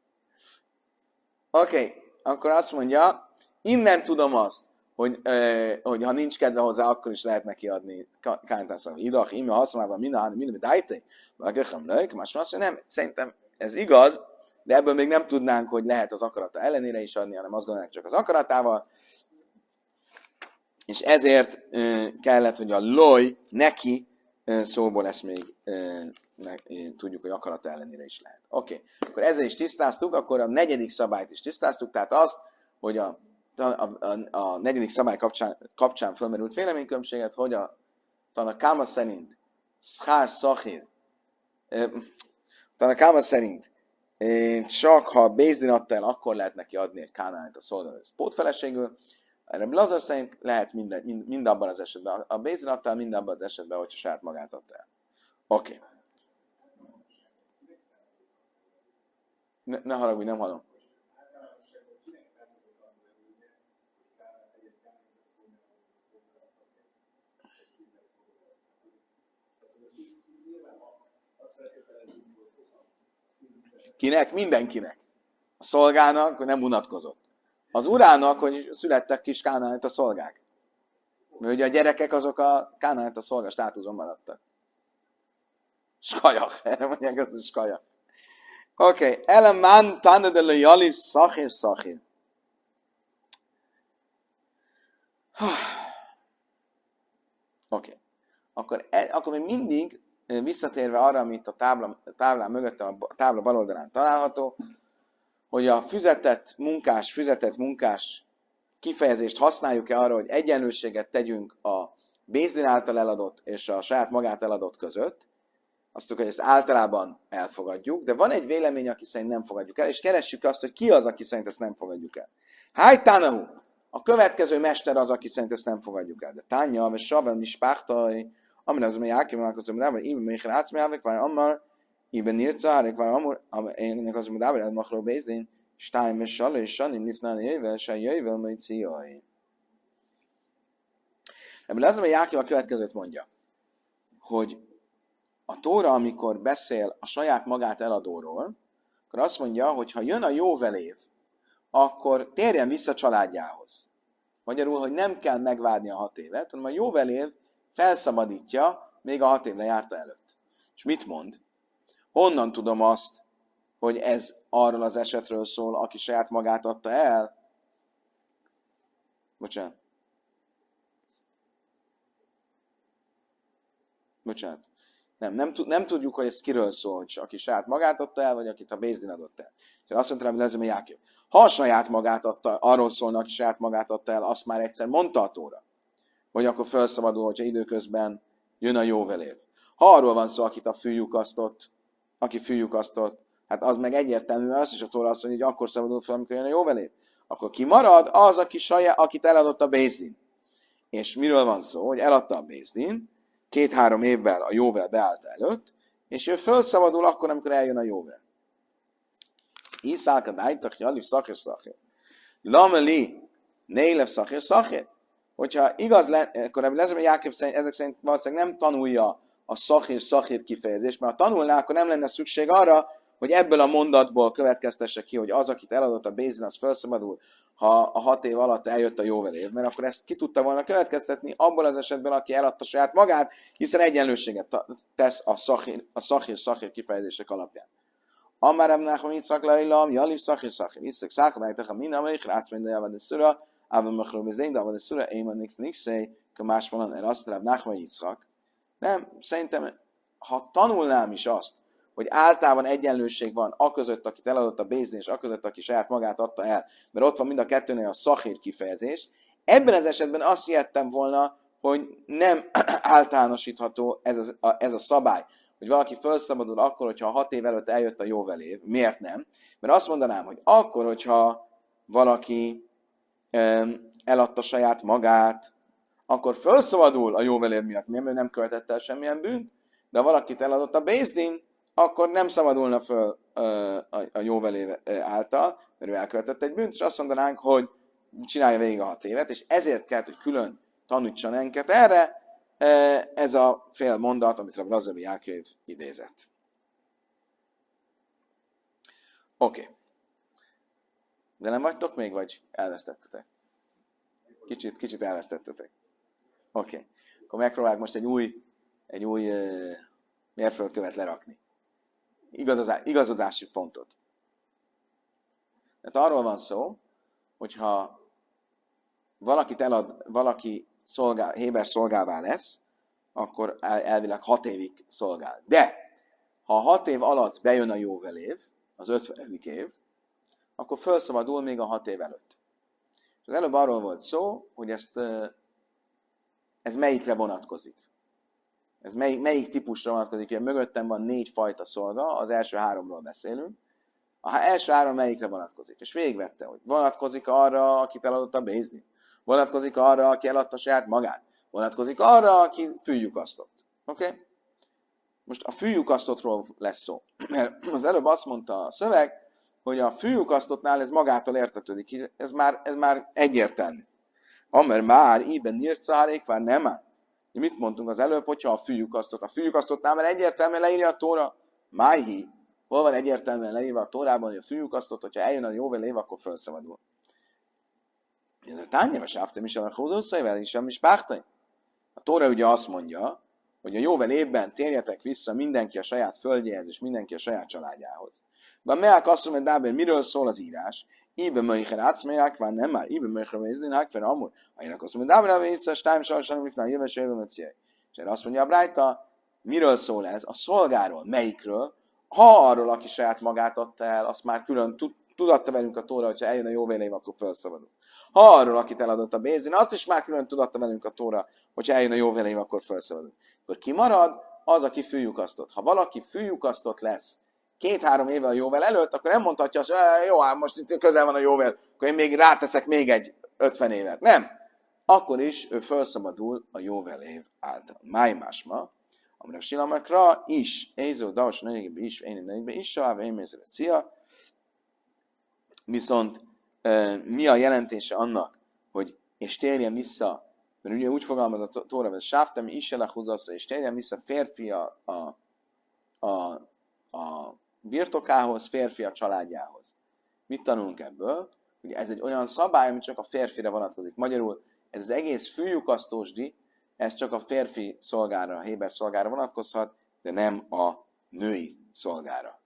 Oké, akkor azt mondja, innen tudom azt, hogy ha nincs kedve hozzá, akkor is lehet neki adni kántászon. Idach, ime, haszmában, minden dájté, vágöchem lők, más azt mondja, nem, szerintem ez igaz, de ebből még nem tudnánk, hogy lehet az akarata ellenére is adni, hanem azt gondolják csak az akaratával. És ezért kellett, hogy a loj neki szóból ezt még tudjuk, hogy akarata ellenére is lehet. Oké, akkor ezzel is tisztáztuk, akkor a negyedik szabályt is tisztáztuk, tehát azt, hogy a negyedik szabály kapcsán felmerült véleménykülönbséget, hogy a Tanakáma szerint szchár szachir, Tanakáma szerint csak ha Bézdin adta el, akkor lehet neki adni egy kánánit a szolgálat pótfeleségül. Erre Blazar szerint lehet mind abban az esetben. A Bézdin adta el mind abban az esetben, hogyha saját magát adta el. Oké. Ne haragudj, nem hallom. Kinek? Mindenkinek. A szolgának, hogy nem unatkozott. Az urának, hogy születtek kis kánánit a szolgák. Mert ugye a gyerekek azok a kánánit a szolga státuszon maradtak. Skajak. Erre mondják, az a skajak. Oké, eleman táned el a jalif szachir. Oké. Akkor még mindig visszatérve arra, amit a táblán mögött, a tábla bal oldalán található, hogy a füzetett munkás kifejezést használjuk-e arra, hogy egyenlőséget tegyünk a Bézdin által eladott és a saját magát eladott között. Azt tudjuk, hogy ezt általában elfogadjuk, de van egy vélemény, aki szerint nem fogadjuk el, és keressük azt, hogy ki az, aki szerint ezt nem fogadjuk el. Hájtánahu! A következő mester az, aki szerint ezt nem fogadjuk el. De tánya, vagy saben mi spáhtaj, amire az mely ákimálkozom, de hogy iben még rácmélvek, vagy ammar, iben írcárek, vagy ammar, ennek az mondám, hogy elmachló Bézdin, stájm és salé, és sanim lifnán jöjvel, se jöjvel, majd szíjai. Ebből az, amely Jákiv a következőt mondja, hogy a Tóra, amikor beszél a saját magát eladóról, akkor azt mondja, hogy ha jön a jóvelév, akkor térjen vissza családjához. Magyarul, hogy nem kell megvárni a 6 évet, hanem a jóvelév felszabadítja még a 6 év lejárta előtt. És mit mond? Honnan tudom azt, hogy ez arról az esetről szól, aki saját magát adta el? Bocsánat. Nem tudjuk, hogy ez kiről szól, hogy aki saját magát adta el, vagy akit a Bézdin adott el. És azt mondta, hogy lezem a Jákiv. Ha a saját magát adta, arról szólna, aki saját magát adta el, azt már egyszer mondta a Tóra. Vagy akkor felszabadul, hogyha időközben jön a jóvelév. Ha arról van szó, aki fűlyukasztott, hát az meg egyértelmű, az is a Tóra azt mondja, hogy akkor szabadul fel, amikor jön a jóvelév. Akkor ki marad? Az, akit eladott a Bézdin. És miről van szó? Hogy eladta a Bézdin, 2-3 évvel a jóvel beállta előtt, és ő felszabadul akkor, amikor eljön a jóvel. Iszálka dájtak, jalif szakir. Lameli, nélev szakir. Hogyha igaz akkor lesz, hogy Jákiv ezek szerint valószínűleg nem tanulja a szakir kifejezést, mert ha tanulná, akkor nem lenne szükség arra, hogy ebből a mondatból következtesse ki, hogy az, akit eladott a Bézdin, az felszabadul, ha a 6 év alatt eljött a jóvelév, mert akkor ezt ki tudta volna következtetni abból az esetben, aki eladta saját magát, hiszen egyenlőséget tesz a szakir kifejezések alapján. Amarem nachom Yitzchak lailam, jalif szakir. Yitzchak szákadájtak a minden, amelyik rátszményre javad a szura, ában mechló bezdén, de avad a szura, éman nixei, kamás valan, erre azt mondja, nachom Yitzchak. Nem, szerintem, ha tanulnám is azt, hogy általában egyenlőség van aközött, akit eladott a Bézdin, és aközött, aki saját magát adta el, mert ott van mind a kettőnél a szakír kifejezés. Ebben az esetben azt hihettem volna, hogy nem általánosítható ez a szabály, hogy valaki felszabadul akkor, hogyha a 6 év előtt eljött a jóvelév. Miért nem? Mert azt mondanám, hogy akkor, hogyha valaki eladta saját magát, akkor felszabadul a jóvelév miatt, mert ő nem követett el semmilyen bűnt, de ha valakit eladott a Bézdin, akkor nem szabadulna föl a jóvelév által, mert ő elkövetett egy bűnt, és azt mondanánk, hogy csinálja végig a 6 évet, és ezért kell, hogy külön tanítson enket erre, ez a fél mondat, amit a Brazili Jákiv idézett. Oké. De nem vagytok még, vagy elvesztettetek? Kicsit elvesztettetek. Oké. Akkor megpróbáljuk most egy új mérföldkövet lerakni. Igazodási pontot. Tehát arról van szó, hogyha valakit elad, valaki Héber szolgává lesz, akkor elvileg 6 évig szolgál. De, ha 6 év alatt bejön a jóvelév, az 50. év, akkor felszabadul még a 6 év előtt. És az előbb arról volt szó, hogy ez melyikre vonatkozik. Ez melyik típusra vonatkozik? Ugye mögöttem van 4 fajta szolga, az első 3-ról beszélünk. A első 3 melyikre vonatkozik? És végigvette, hogy vonatkozik arra, akit eladott a Bézdin. Vonatkozik arra, aki eladta saját magát. Vonatkozik arra, aki fűlyukasztott. Oké? Most a fűlyukasztottról lesz szó. Mert az előbb azt mondta a szöveg, hogy a fűlyukasztottnál ez magától értetődik. Ez már egyértelmű. Amer már íben nircárék, vár nem áll. Mit mondtunk az előbb, hogyha a fűlyukasztottnál már egyértelműen leírja a Tóra. Májhi. Hol van egyértelműen leírva a Tórában, hogy a fűlyukasztott, hogyha eljön a jóvelév, akkor felszabadul. Ez a tányéves áftem is a hózószaivel is, is báhtai. A Tóra ugye azt mondja, hogy a jóvel évben térjetek vissza mindenki a saját földjéhez, és mindenki a saját családjához. Van meák azt mondja, hogy Dáber, miről szól az írás? Ibe möjher átszmelyák, van nem már, ibe möjher vézdin, hákfer amúr. Ajnak azt mondja, Dáber, hogy itt stájm sajsan, mit van, jöves, és erre azt mondja a Brájta, miről szól ez? A szolgáról. Melyikről? Ha arról, aki saját magát adta el, azt már külön tudatta velünk a Tóra, hogyha eljön a jóvel év, akkor felszabadul. Ha arról, akit eladott a Bézin, azt is már külön tudatta velünk a Tóra, hogyha eljön a jóvel év, akkor felszabadul. Akkor ki marad? Az, aki fűlyukasztott. Ha valaki fűlyukasztott lesz 2-3 éve a jóvel előtt, akkor nem mondhatja azt, hogy jó, hát most itt közel van a jóvel, akkor én még ráteszek még egy 50 évet. Nem. Akkor is ő felszabadul a jóvel év által. Máj másma, amire silamakra is, ézó, daos, nőjébe is, én is, sohább, én mézőre cia. Viszont mi a jelentése annak, hogy és térjen vissza, mert ugye úgy fogalmaz a Tóra, hogy sáftem is elehúzassa, és térjen vissza férfi a birtokához, férfi a családjához. Mit tanulunk ebből? Ugye ez egy olyan szabály, ami csak a férfire vonatkozik. Magyarul ez az egész fűlyukasztósdi, ez csak a férfi szolgára, a héber szolgára vonatkozhat, de nem a női szolgára.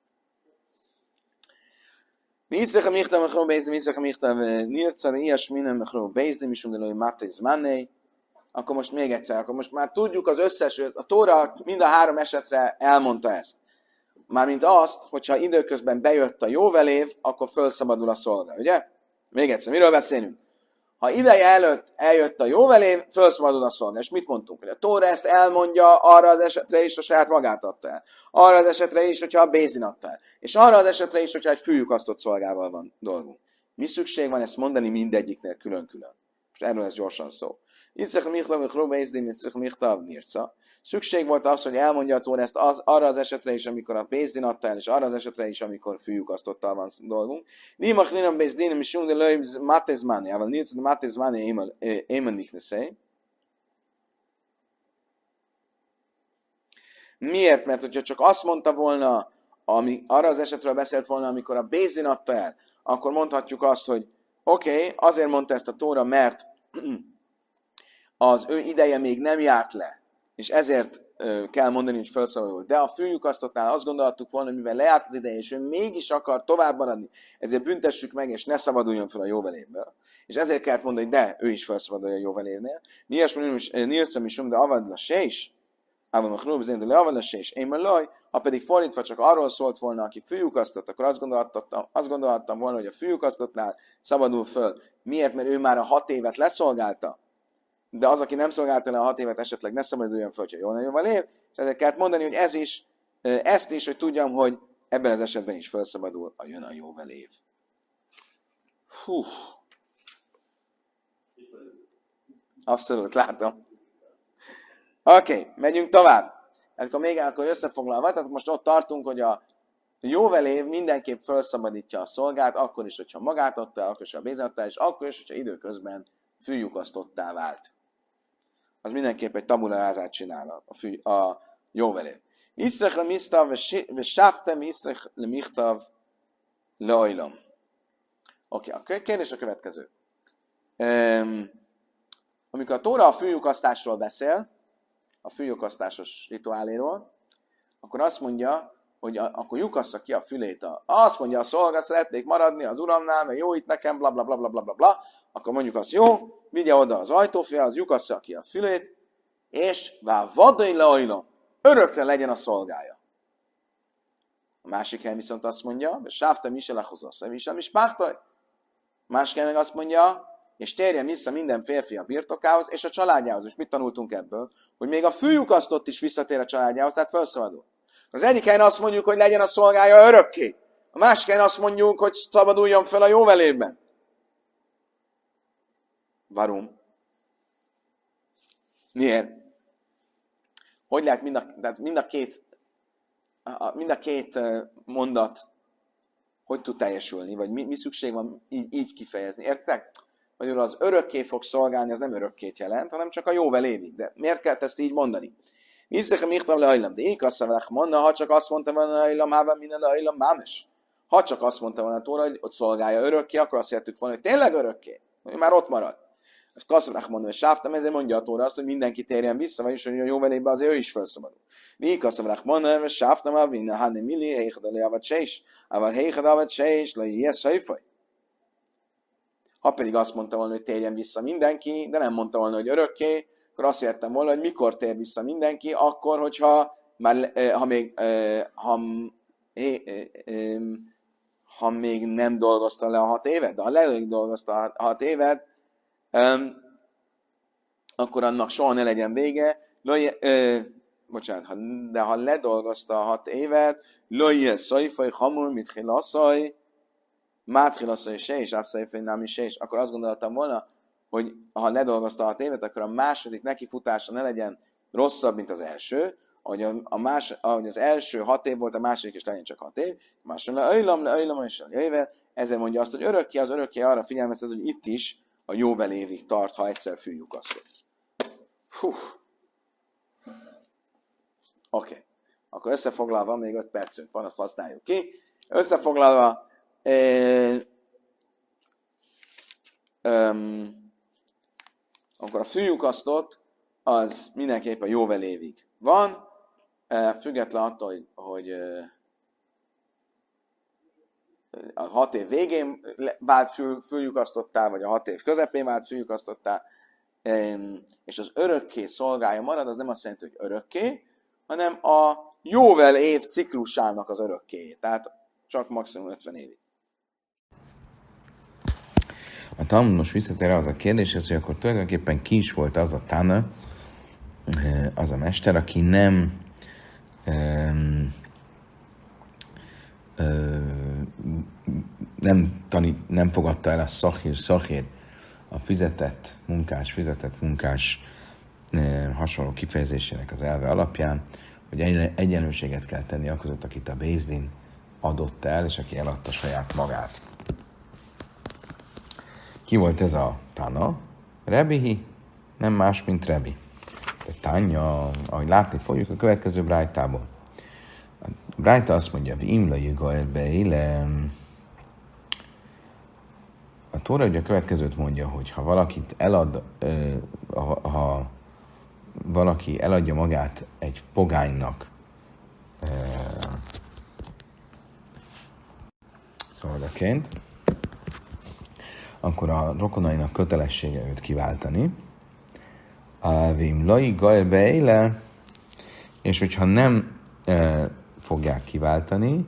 Miszek a michtav mechro bézni, miszek a michtav nircar, ilyesminem mechro bézni, misum deloi matez manei. Akkor most még egyszer, akkor most már tudjuk az összes, a Tóra mind a 3 esetre elmondta ezt. Mármint azt, hogyha időközben bejött a jóvelév, akkor felszabadul a szolga, ugye? Még egyszer, miről beszélünk? Ha ideje előtt eljött a jóvelév, felszabadul a szolga. És mit mondtunk? Hogy a Tóra ezt elmondja arra az esetre is, ha saját magát adta el. Arra az esetre is, hogyha a Bézin adta el. És arra az esetre is, hogyha egy fűlyukasztott szolgával van dolgunk. Mi szükség van ezt mondani mindegyiknél külön-külön? Most erről lesz gyorsan szó. Iszrach michtav, michtav, bézdin, iszrach michtav, nirca. Szükség volt az, hogy elmondja a Tóra ezt arra az esetre is, amikor a Bézdin adta el, és arra az esetre is, amikor fűlyukasztottal van dolgunk. Nimach linam Bézdin, misum de löjb matezmani, ával nirca de matezmani émendik neszei. Miért? Mert hogyha csak azt mondta volna, arra az esetről beszélt volna, amikor a Bézdin adta el, akkor mondhatjuk azt, hogy oké, azért mondta ezt a Tóra, mert az ő ideje még nem járt le, és ezért kell mondani, hogy felszabadul. De a fűlyukasztottnál azt gondoltuk volna, hogy mivel lejárt az ideje, és ő mégis akar tovább maradni, ezért büntessük meg, és ne szabaduljon fel a jóvelévből. És ezért kellett mondani, hogy de ő is felszabadulja a jóvelévnél. Nircam is de avad a sés, ával a chnóbizén, de leavad a sés, én laj, ha pedig fordítva csak arról szólt volna, aki fűlyukasztott, akkor azt gondolhattam volna, hogy a fűlyukasztottnál szabadul föl. Miért? Mert ő már a 6 évet leszolgálta. De az, aki nem szolgálta le a 6 évet, esetleg ne szabaduljon föl, hogyha jól jóval év, és ezért kellett mondani, hogy ezt is, hogy tudjam, hogy ebben az esetben is felszabadul a jön a jóval év. Hú. Abszolút, látom. Oké, megyünk tovább. Akkor összefoglalva, tehát most ott tartunk, hogy a jóval év mindenképp felszabadítja a szolgát, akkor is, hogyha magát adta, akkor is, ha bézadta, és akkor is, hogyha időközben fűlyukasztottá vált. Az mindenképp egy tabulárázát csinál a jóvel év. Iszrech le misztav, ve sáftem iszrech le michtav le ojlom. Oké, a kérdés a következő. Amikor a Tóra a fűlyukasztásról beszél, a fűlyukasztásos rituáléról, akkor azt mondja, hogy akkor lyukassza ki a fülét. Azt mondja a szolga, szeretnék maradni az uramnál, mert jó itt nekem, bla bla bla bla bla bla, akkor mondjuk azt, jó, vigye oda az ajtófél, az lyukassza ki a fülét, és vadai leajlom, örökre legyen a szolgája. A másik hely viszont azt mondja, de sávtam is elehozza, és nem is pártaj. Másik hely meg azt mondja, és térjen vissza minden férfi a birtokához és a családjához. És mit tanultunk ebből? Hogy még a fűlyukasztott is visszatér a családjához, tehát felszabadul. Az egyik helyen azt mondjuk, hogy legyen a szolgája örökké. A másik helyen azt mondjuk, hogy szabaduljon fel a jóvelében. Varum. Miért? Hogy lehet mind a két mondat hogy tud teljesülni, vagy mi szükség van így kifejezni. Értitek? Magyarul az örökké fog szolgálni, az nem örökkét jelent, hanem csak a jóvel évig. De miért kell ezt így mondani? Iszrech michtav leajlam, de én kasszavach mondna, ha csak azt mondta volna leajlam, hában minden leajlam mámes. Ha csak azt mondta volna a Tóra, hogy ott szolgálja örökké, akkor azt hittük volna, hogy tényleg örökké. Hogy már ott marad. Ezt Kaszrach mondom, és Sáftam, ezért mondja a Tóra azt, hogy mindenki térjen vissza, vagyis hogy a jóvelébe azért ő is felszabadul. Mi Kaszrach mondom, és Sáftam, avin, hanni milli, heichad avat sejs, aval heichad avat sejs, lai ilyen szajfaj. Ha pedig azt mondta volna, hogy térjen vissza mindenki, de nem mondta volna, hogy örökké, akkor azt értem volna, hogy mikor tér vissza mindenki, akkor, hogyha már, ha még nem dolgozta le a 6 évet, de ha legalább dolgozta a 6 évet, akkor annak soha ne legyen vége. De ha ledolgozta a 6 évet, lojje szajfaj, hamul, mit hilaszaj, máthilaszaj se, és átszajfaj nem is se, akkor azt gondoltam volna, hogy ha ledolgozta a 6 évet, akkor a második nekifutása ne legyen rosszabb, mint az első, ahogy az első 6 év volt, a második is legyen csak 6 év, második leöjlam és jöjjvel, ezért mondja azt, hogy az örökké arra figyelmeztet, hogy itt is a jóvelévig tart, ha egyszer fűlyukasztott. Oké. Akkor összefoglalva, még 5 percünk van, azt használjuk ki. Összefoglalva, akkor a fűlyukasztott, az mindenképp a jóvelévig van, független attól, hogy a 6 év végén vált fűlyukasztottá, vagy a 6 év közepén vált fűlyukasztottá, és az örökké szolgálja marad, az nem azt jelenti, hogy örökké, hanem a jóvel év ciklusának az örökké. Tehát csak maximum 50 évig. A Talmud most visszatér az a kérdéshez, hogy akkor tulajdonképpen ki is volt az a Tana, az a mester, aki nem fogadta el a szachír, a fizetett munkás hasonló kifejezésének az elve alapján, hogy egyenlőséget kell tenni a között, akit a Béz Din adott el, és aki eladta saját magát. Ki volt ez a Tana? Rebihi, nem más, mint Rebi. De Tanya, ahogy látni fogjuk a következő brájtából. A brájta azt mondja, Vimla Jigael Beile. A Tóra ugye a következőt mondja, hogy ha valakit ha valaki eladja magát egy pogánynak, szolgaként, akkor a rokonainak kötelessége őt kiváltani. Vimlai gael beile, és hogyha nem fogják kiváltani,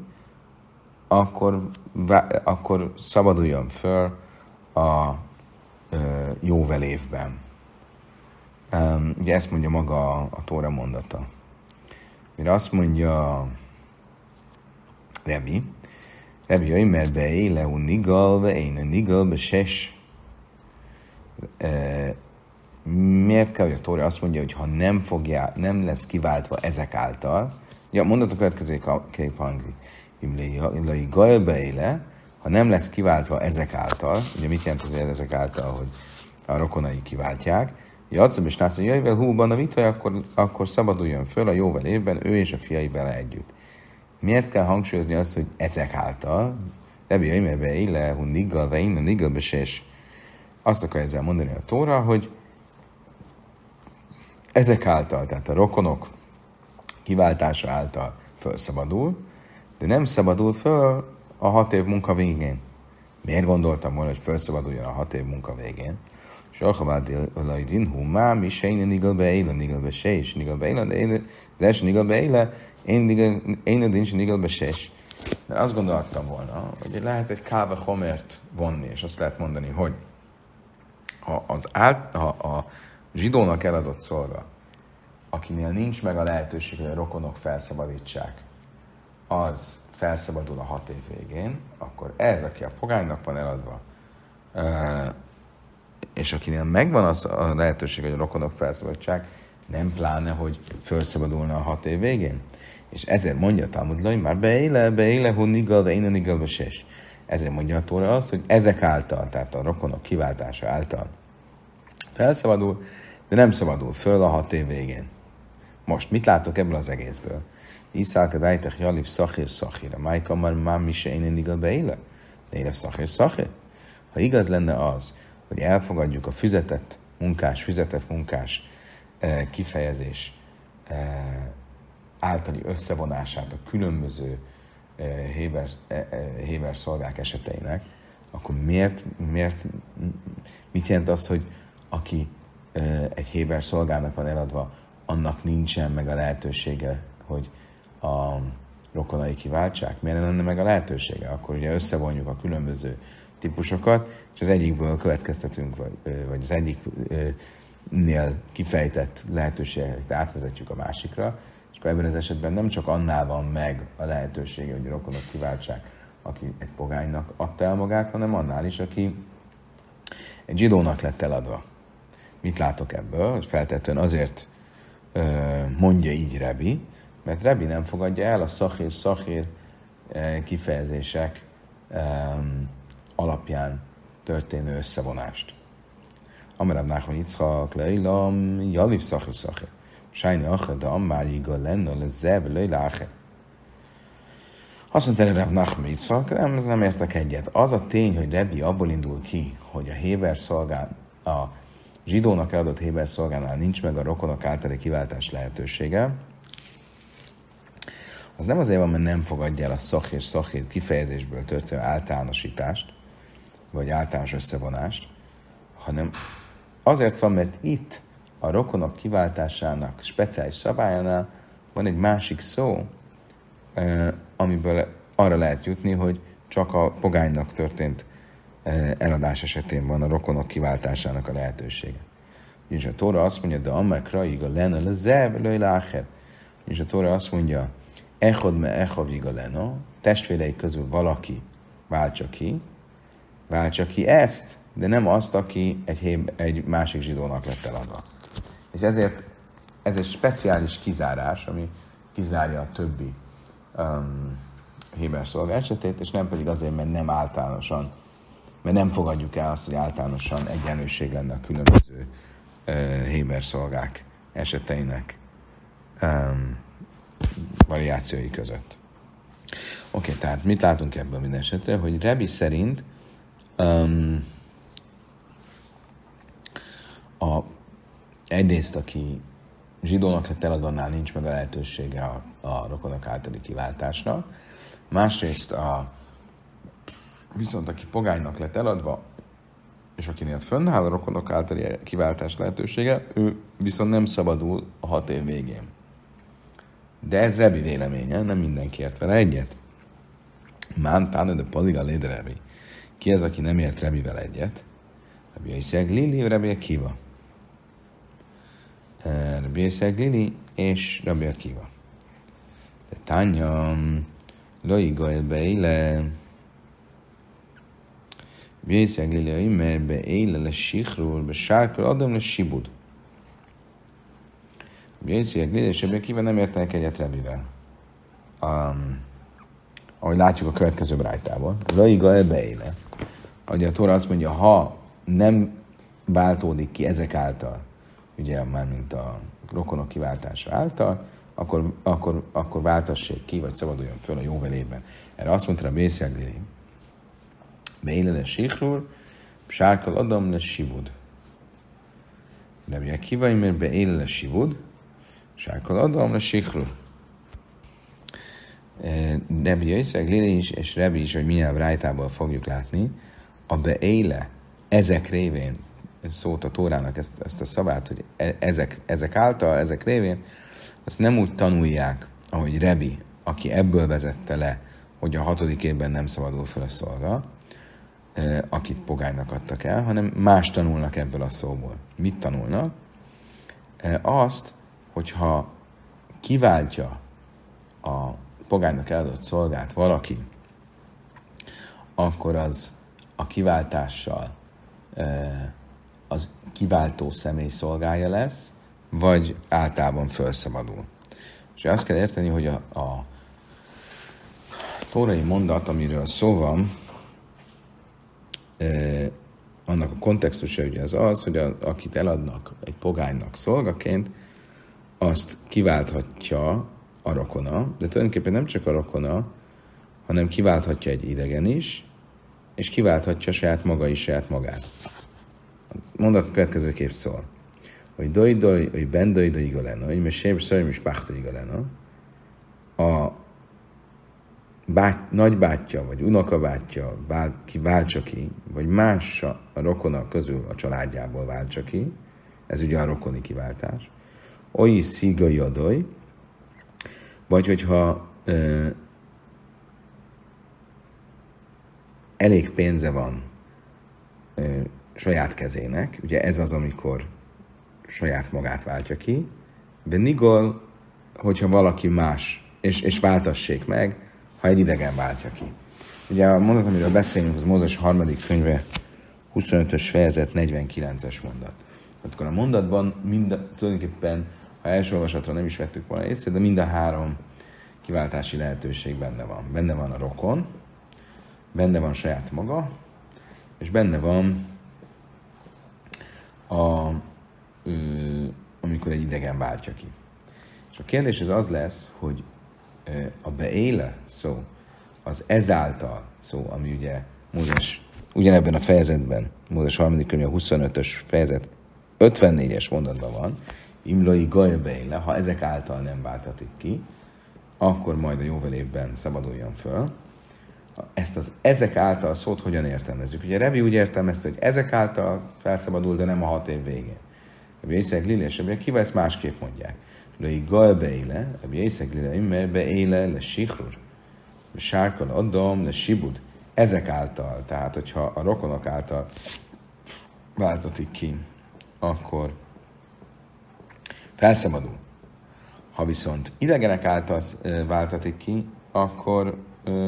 akkor szabaduljon föl a jóvelévben. Ugye ezt mondja maga a Tóra mondata. Mire azt mondja Rebi, Ömer beile unigal, ve én unigal be ses. Miért kell, hogy a Tóra azt mondja, hogy ha nem lesz kiváltva ezek által, ja, mondat a következő kép hangzik. Imlai gael beile, ha nem lesz kiváltva ezek által, ugye mit jelent az ezek által, hogy a rokonai kiváltják, Jacab és Nászor jöjjvel húban a vitaj, akkor szabaduljon föl a jóvel évben, ő és a fiai bele együtt. Miért kell hangsúlyozni azt, hogy ezek által? Rebi Ömerbe éle, hun niggal, ve innen niggal besés. Azt akar ezzel mondani a Tóra, hogy ezek által, tehát a rokonok kiváltása által felszabadul, de nem szabadul föl a 6 év munka végén. Miért gondoltam volna, hogy felszabaduljon a 6 év munka végén? És Alchabád Lajdin, Humá, mi se én niggal beéle, niggal besés, niggal beéle, de az első niggal beéle, én nincs niggal besés. Mert azt gondoltam volna, hogy lehet egy káve homert vonni, és azt lehet mondani, hogy ha a zsidónak eladott szolga, akinél nincs meg a lehetőség, hogy a rokonok felszabadítsák, az felszabadul a 6 év végén, akkor ez, aki a pogánynak van eladva, és akinél megvan az a lehetőség, hogy a rokonok felszabadítsák, nem pláne, hogy felszabadulna a 6 év végén. És ezért mondja a Talmud, hogy már beéle, hogy niggal, de innen niggal, besés. Ezért mondja a Tóra azt, hogy ezek által, tehát a rokonok kiváltása által felszabadul, de nem szabadul föl a 6 év végén. Most mit látok ebből az egészből? Iszálka dájtek jalif szachír, a májka már mi se innen niggal beéle? Nélev szachír. Ha igaz lenne az, hogy elfogadjuk a fizetett munkás kifejezés általi összevonását a különböző héber szolgák eseteinek, akkor mit jelent az, hogy aki egy héber szolgának van eladva, annak nincsen meg a lehetősége, hogy a rokonai kiváltsák? Miért lenne meg a lehetősége? Akkor ugye összevonjuk a különböző típusokat, és az egyikből következtetünk, vagy az egyiknél kifejtett lehetőségeket átvezetjük a másikra, és akkor ebben az esetben nem csak annál van meg a lehetősége, hogy a rokonok kiváltsák, aki egy pogánynak adta el magát, hanem annál is, aki egy zsidónak lett eladva. Mit látok ebből? Feltétlenül azért mondja így Rebi, mert Rebi nem fogadja el a szachír kifejezések alapján történő összevonást. Amerab Nachman Yitzchak leilam jaliv szachír. Sajni achar, de ammár yiga lenne, le zeb, leila acher. Azt mondta Reb Nachman Yitzchak, nem értek egyet. Az a tény, hogy Rebi abból indul ki, hogy a héber szolgán, a zsidónak eladott héber szolgánál nincs meg a rokonok általi kiváltás lehetősége, az nem azért van, mert nem fogadja el a szachír kifejezésből történő általánosítást, vagy általános összevonást, hanem azért van, mert itt a rokonok kiváltásának speciális szabályánál van egy másik szó, amiből arra lehet jutni, hogy csak a pogánynak történt eladás esetén van a rokonok kiváltásának a lehetősége. És a Tóra azt mondja, de ammár kraiga lenne le zeb, lőle áher. És a Tóra azt mondja, echod me echav iga leno, testvérei közül valaki váltsa ki ezt, de nem azt, aki egy másik zsidónak lett eladva. És ezért ez egy speciális kizárás, ami kizárja a többi héber szolga esetét, és nem pedig azért, mert nem általánosan, mert nem fogadjuk el azt, hogy általánosan egyenlőség lenne a különböző héber szolgák eseteinek variációi között. Oké, tehát mit látunk ebből minden esetre? Hogy Rebi szerint egyrészt, aki zsidónak lett eladva, annál nincs meg a lehetősége a rokonok általi kiváltásnak. Másrészt viszont aki pogánynak lett eladva, és akinél fönnáll a rokonok általi kiváltás lehetősége, ő viszont nem szabadul a 6 év végén. De ez Rebi véleménye, nem mindenki ért vele egyet. Mán táne de poliga léde Rebi. Ki az, aki nem ért Rebivel egyet? Rabbi Yitzchak Lili, Rabbi Akiva. Rabbi Yitzchak Lili és Rabbi Akiva. De Tanya Loi Goel Beile Rabbi Yitzchak Lili Oimer Beile le Sichrur Besárkol Adam le Sibud. Rabbi Yitzchak Lili és Rabbi Akiva nem értenek egyet Rebivel. Ahogy látjuk a következő brájtából. Loi Goel Beile. Ahogy a Tóra azt mondja, ha nem váltódik ki ezek által, ugye már mint a rokonok kiváltása által, akkor váltassék ki, vagy szabaduljon föl a jóvelében. Erre azt mondta a Bészjaglili. Beile le Sichrur, Sárkal Adam le Sibud. Rabbi Akiva imer beile le Sibud, Sárkal Adam le Sichrur. Rabbi Yitzchak is, és Rebi is, hogy milyen rájtából fogjuk látni, a beéle, ezek révén, szólt a Tórának ezt a szavát, hogy ezek révén, azt nem úgy tanulják, ahogy Rebi, aki ebből vezette le, hogy a 6. évben nem szabadul fel a szolga, akit pogánynak adtak el, hanem más tanulnak ebből a szóból. Mit tanulnak? Azt, hogyha kiváltja a pogánynak eladott szolgát valaki, akkor az a kiváltással az kiváltó személy szolgája lesz, vagy általában felszabadul. És azt kell érteni, hogy a tórai mondat, amiről szó van, annak a kontextusa ugye az, hogy akit eladnak egy pogánynak szolgaként, azt kiválthatja a rokona, de tulajdonképpen nem csak a rokona, hanem kiválthatja egy idegen is, és kiválthatja saját maga is saját magát. mondat következőképp szól. Hogy dojdoj, hogy bendojdoj igaleno, hogy mesében szöröm is pachtoj igaleno. A nagybátyja, vagy unokabátyja, ki váltsa ki, vagy más a rokona közül a családjából váltsa ki, ez ugye a rokoni kiváltás. Oly szígai adoj, vagy hogyha elég pénze van saját kezének, ugye ez az, amikor saját magát váltja ki, de nigol, hogyha valaki más, és váltassék meg, ha egy idegen váltja ki. Ugye a mondat, amiről beszélünk, az Mózes 3. könyve 25-ös fejezet 49-es mondat. Akkor a mondatban tulajdonképpen, ha első olvasatra nem is vettük volna észre, de mind a 3 kiváltási lehetőség benne van. Benne van a rokon, benne van saját maga, és benne van amikor egy idegen váltja ki. És a kérdés az lesz, hogy a beéle szó, az ezáltal szó, ami ugye Mózes, ugyanebben a fejezetben, Mózes 3. könyve 25-ös fejezet 54-es mondatban van, imlai gaj beéle, ha ezek által nem váltatik ki, akkor majd a jóvel évben szabaduljon föl. Ezt az ezek által szót hogyan értelmezzük? Ugye Rebi úgy értelmezte, hogy ezek által felszabadul, de nem a 6 év végén. Rebi Észeg Lili és Rebi Akiva ezt másképp mondják. Lői gaj beéle, Rebi Észeg Lili, mert beéle le sihrur, sárkal adom, le sibud. Ezek által, tehát hogyha a rokonok által váltatik ki, akkor felszabadul. Ha viszont idegenek által váltatik ki, akkor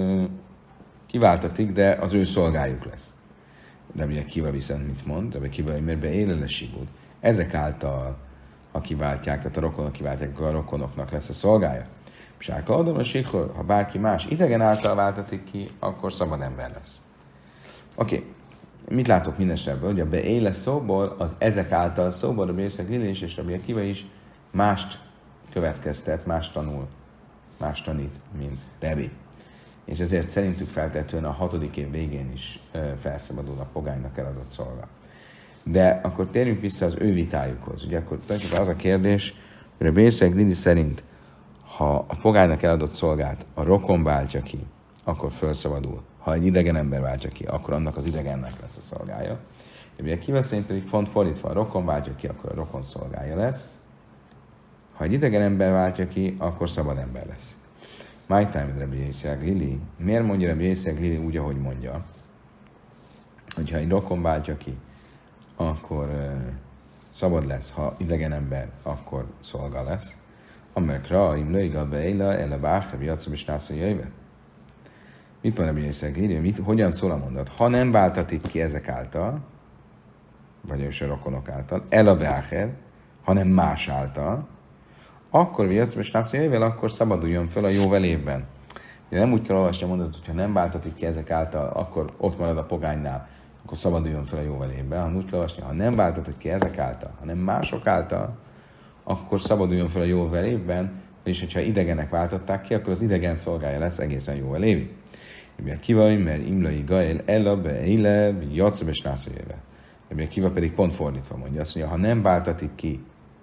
kiváltatik, de az ő szolgájuk lesz. Rabbi Akiva viszont mit mond? Rabbi Akiva, mert beéle le sibud. Ezek által, ha kiváltják, tehát a rokonok kiváltják, akkor a rokonoknak lesz a szolgája. Sárka adom a sikhor, ha bárki más idegen által váltatik ki, akkor szabad ember lesz. Oké. Mit látok mindenesebből? Hogy a beéle szóból, az ezek által szóból, Rabbi Észeg Lili és Rabbi Akiva is mást következtet, más tanít, mint Rebi. És ezért szerintük feltetően a 6. év végén is felszabadul a pogánynak eladott szolga. De akkor térjünk vissza az ő vitájukhoz. Ugye akkor az a kérdés, hogy a Bészeg Lili szerint, ha a pogánynak eladott szolgát a rokon váltja ki, akkor felszabadul. Ha egy idegen ember váltja ki, akkor annak az idegennek lesz a szolgája. De ugye Akiva szerint pedig pont fordítva, a rokon váltja ki, akkor a rokon szolgája lesz. Ha egy idegen ember váltja ki, akkor szabad ember lesz. My time, Rabbi Észeg Lili. Miért mondja Rabbi Észeg Lili úgy, ahogy mondja? Hogyha egy rokon váltja ki, akkor szabad lesz. Ha idegen ember, akkor szolga lesz. Amerikra, imlőiga beéla, ele báhrebi, jatszom és nászol jöjve. Mit mond Rabbi Észeg Lili? Hogyan szól a mondat? Ha nem váltatik ki ezek által, vagyis a rokonok által, el a beáher, hanem más által, akkor vigyázom, és nászol jöjjvel, akkor szabaduljon föl a jóvel évben. Ugye nem úgy kell olvasni a mondatot, hogyha nem váltatik ki ezek által, akkor ott marad a pogánynál, akkor szabaduljon fel a jóvel évben. Ha úgy kell olvasni, ha nem váltatik ki ezek által, hanem mások által, akkor szabaduljon fel a jóvel évben, és hogyha idegenek váltották ki, akkor az idegen szolgája lesz egészen jóvel évig. Ebben kivaj, mert imlai gael, ella, beéle, jatszom és nászol jöjjvel. Ebben kiva pedig pont fordítva mondja, azt mondja, ha nem váltatik ki,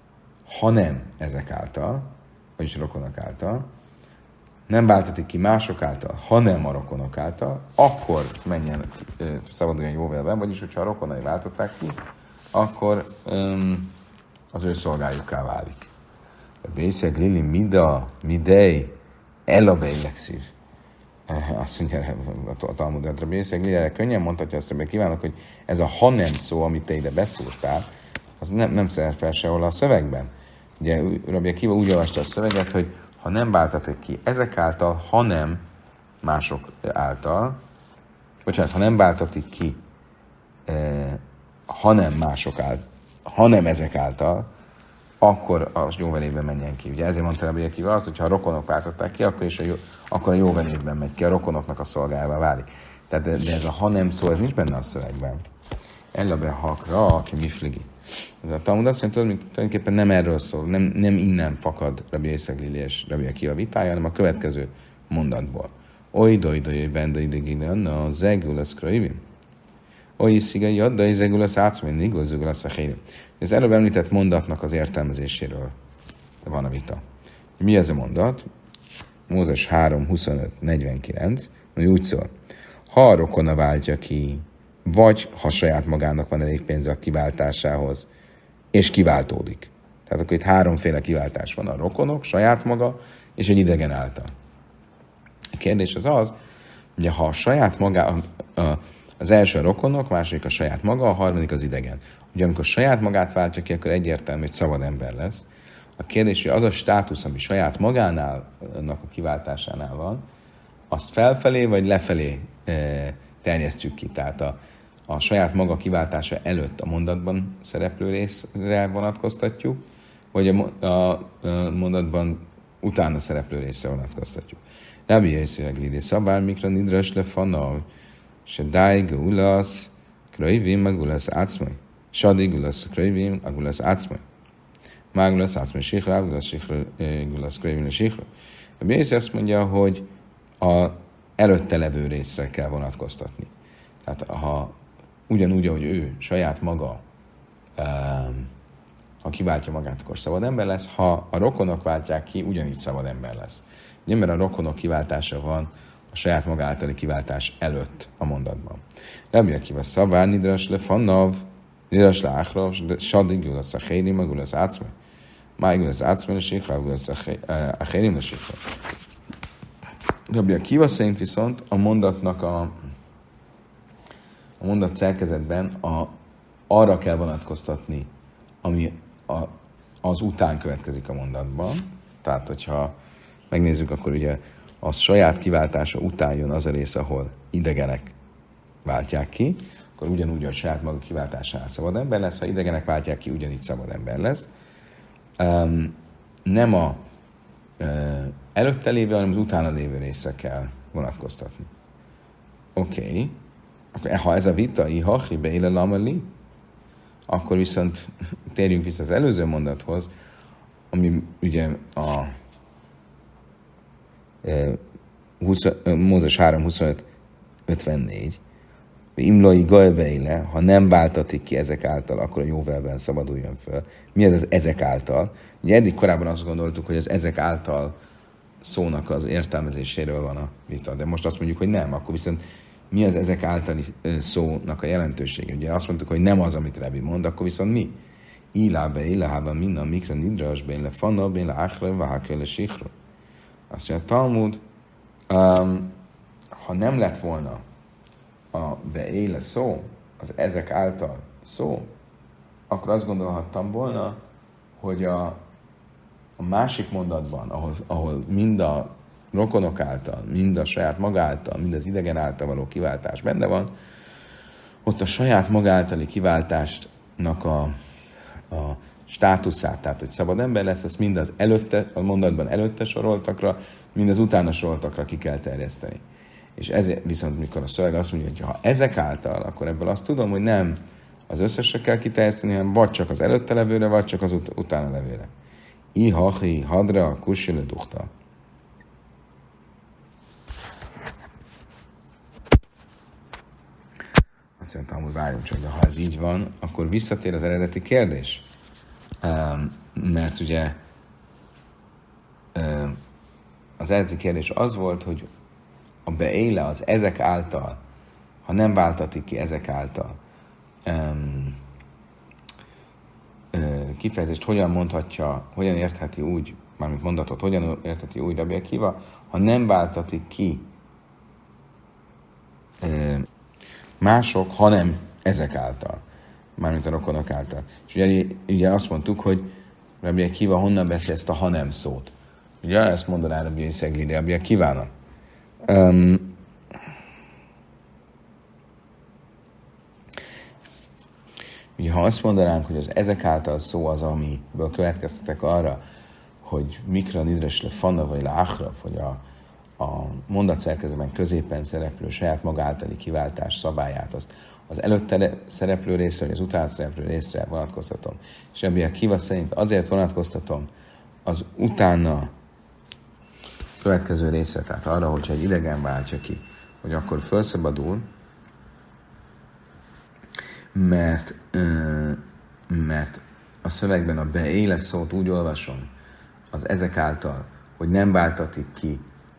hanem ezek által, vagyis a rokonok által, nem váltatik ki mások által, hanem a rokonok által, akkor menjen szabaduljon jóvelben, vagyis hogyha a rokonai váltották ki, akkor az ő szolgájukká válik. A Bészeg Lili midei elabejlekszív. Azt mondja a Talmud, a Bészeg Lili könnyen mondhatja azt, hogy kívánok, hogy ez a hanem szó, amit te ide beszúrtál, az nem szerepel sehol a szövegben. Ugye Rabbi Akiva úgy olvasta a szöveget, hogy ha nem váltatik ki ezek által, hanem mások által, bocsánat, ha nem váltatik ki, hanem mások által, hanem ezek által, akkor a jóvelében menjen ki. Ugye ezért mondta Rabbi Akiva azt, hogy ha a rokonok váltották ki, akkor a jóvelében megy ki, a rokonoknak a szolgájává válik. Tehát de ez a hanem szó, ez nincs benne a szövegben. Ellabe hakra, aki mifligi. Ez a Talmud azt mondja, hogy tulajdonképpen nem erről szól, nem innen fakad Rabbi Észeg Lili és Rabbi Akiva vitája, hanem a következő mondatból. Oly dojdoj bendoj digilyan a zegül eszkraivim. Oly szigai adda, izegül az átszmény, igazugul az a hérim. Az előbb említett mondatnak az értelmezéséről van a vita. Mi ez a mondat? Mózes 3, 25, 49, ami úgy szól. Ha a rokona váltja ki, vagy ha saját magának van elég pénze a kiváltásához, és kiváltódik. Tehát akkor itt háromféle kiváltás van, a rokonok, saját maga, és egy idegen által. A kérdés az, ugye ha a saját maga, az első a rokonok, a második a saját maga, a harmadik az idegen. Ugye amikor saját magát váltja ki, akkor egyértelmű, hogy szabad ember lesz. A kérdés, hogy az a státusz, ami saját magánál, annak a kiváltásánál van, azt felfelé vagy lefelé terjesztjük ki. Tehát a saját maga kiváltása előtt a mondatban szereplő részre vonatkoztatjuk, vagy a mondatban utána szereplő részre vonatkoztatjuk. Rabbi Yossi Glidi szabár mikra nidras lefanav, se dáj gulasz, krajvim, a gulasz átszmai. Sadi gulasz, krajvim, a gulasz átszmai. Má gulasz átszmai sikra, gulasz krajvim, a sikra. Rabbi Yossi azt mondja, hogy a előtte levő részre kell vonatkoztatni. Tehát ha ugyanúgy, ahogy ő saját maga, ha kiváltja magát, akkor szabad ember lesz, ha a rokonok váltják ki, ugyanígy szabad ember lesz. Ugye, mert a rokonok kiváltása van a saját maga általi kiváltás előtt a mondatban. Rabbi Akiva szabár, nidras le fannav, nidras le áhrav, sadig gulasz a hérim, a gulasz átszme. Máj gulasz átszme, a sikra, gulasz a hérim, a sikra. Rabbi Akiva szerint viszont a mondatnak a mondat szerkezetben arra kell vonatkoztatni, ami az után következik a mondatban. Tehát, hogyha megnézzük, akkor ugye a saját kiváltása után jön az a rész, ahol idegenek váltják ki, akkor ugyanúgy, hogy saját maga kiváltásánál szabad ember lesz, ha idegenek váltják ki, ugyanígy szabad ember lesz. Nem a előtte lévő, hanem az utána lévő része kell vonatkoztatni. Oké. Ha ez a vita, ihachi beile lamali, akkor viszont térjünk vissza az előző mondathoz, ami ugye a Mózes 3, 25, 54. Imlai gajbeile, ha nem váltatik ki ezek által, akkor a jóvelben szabaduljon föl. Mi ez az ezek által? Ugye eddig korábban azt gondoltuk, hogy az ezek által szónak az értelmezéséről van a vita, de most azt mondjuk, hogy nem, akkor viszont mi az ezek általi szónak a jelentősége? Ugye azt mondtuk, hogy nem az, amit Rebbi mond, akkor viszont mi? Ilábe, ilahában minden mikra nidrasben, le fanna, le áhra, váhakra, le sikra. Azt mondja, Talmud, ha nem lett volna a beéle szó, az ezek által szó, akkor azt gondolhattam volna, hogy a másik mondatban, ahol mind a rokonok által, mind a saját maga által, mind az idegen által való kiváltás benne van, ott a saját maga általi kiváltásnak a státuszát, tehát hogy szabad ember lesz, ezt mind az előtte, a mondatban előtte soroltakra, mind az utána soroltakra ki kell terjeszteni. És ezért viszont, mikor a szöveg azt mondja, hogy ha ezek által, akkor ebből azt tudom, hogy nem az összesre kell kiterjeszteni, hanem vagy csak az előtte levőre, vagy csak az utána levőre. Ihachi hadra kusile duhta. Azt mondtam, hogy várjunk csak, de ha ez így van, akkor visszatér az eredeti kérdés. Mert ugye az eredeti kérdés az volt, hogy a beéle az ezek által, ha nem váltatik ki ezek által, kifejezést hogyan mondhatja, hogyan értheti úgy, mármint mondatot, hogyan értheti úgy Rabbi Akiva, ha nem váltatik ki mások, hanem ezek által, mármint a rokonok által. És ugye azt mondtuk, hogy Rabbi Akiva honnan veszi ezt a hanem szót. Ugye ezt mondaná Rabbi Yossi Rabbi Akivának. Ugye ha azt mondanánk, hogy az ezek által szó az, amiből következtetek arra, hogy mikra nidres le fanna vagy le áhra, vagy a mondatszerkezetben középen szereplő saját maga általi kiváltás szabályát, azt az előtte szereplő részre, vagy az utána szereplő részre vonatkoztatom. És Rabbi Akiva szerint azért vonatkoztatom az utána következő részre, tehát arra, hogyha egy idegen váltja ki, hogy akkor felszabadul, mert a szövegben a beéle szót úgy olvasom, az ezek által, hogy nem váltatik ki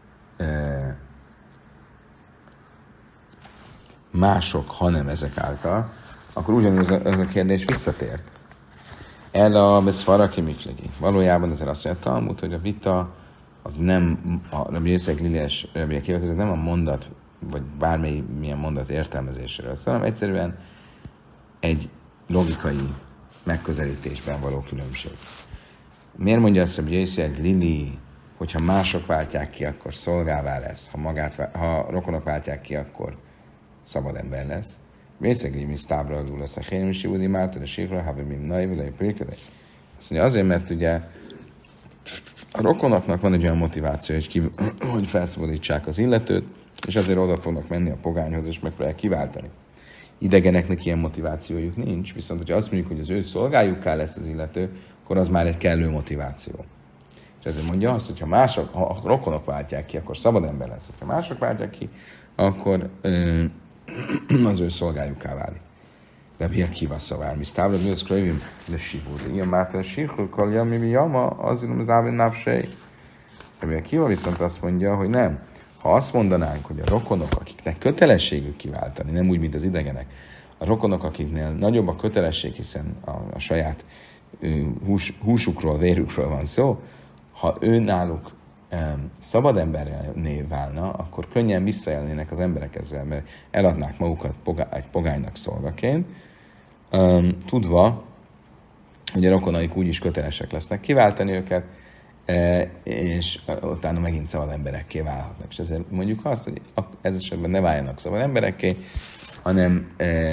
mások, hanem ezek által, akkor ugyanúgy ez a kérdés visszatér. El a beszfaraki miklegi. Valójában ezzel azt mondja a Talmud, hogy a vita az nem a Rabbi Yitzchak Lili és Rabbi Akiva között nem a mondat, vagy bármilyen mondat értelmezéséről, hanem egyszerűen egy logikai megközelítésben való különbség. Miért mondja azt Rabbi Yitzchak Lili, hogyha mások váltják ki, akkor szolgává lesz, ha rokonok váltják ki, akkor szabad ember lesz. Bészegli, mi sztábra adul lesz a Hénim és Júdi Márton, és Sikra, ha mi naivilai pérkedek. Azt mondja, azért, mert ugye a rokonoknak van egy olyan motiváció, hogy felszabadítsák az illetőt, és azért oda fognak menni a pogányhoz, és megpróbálják kiváltani. Idegeneknek ilyen motivációjuk nincs, viszont hogyha azt mondjuk, hogy az ő szolgájukká lesz az illető, akkor az már egy kellő motiváció. És ezért mondja azt, hogy ha a rokonok váltják ki, akkor szabad ember lesz. Ha mások váltják ki, akkor az ő szolgájukká válik. Rabbi Akiva szavár, mi sztávra nősz krajvim, de sivúr. Ilyen márta a sírkul, kalja, mi jama, azért az ávén napsej. Rabbi Akiva viszont azt mondja, hogy nem. Ha azt mondanánk, hogy a rokonok, akiknek kötelességük kiváltani, nem úgy, mint az idegenek, a rokonok, akiknél nagyobb a kötelesség, hiszen a saját húsukról, vérükről van szó, ha ő náluk szabad emberré válna, akkor könnyen visszaélnének az emberek ezzel, mert eladnák magukat egy pogánynak szolgaként, tudva, hogy a rokonaik úgyis kötelesek lesznek kiváltani őket, és utána megint szabad emberekké válhatnak. És ezért mondjuk azt, hogy ez esetben ne váljanak szabad emberekké, hanem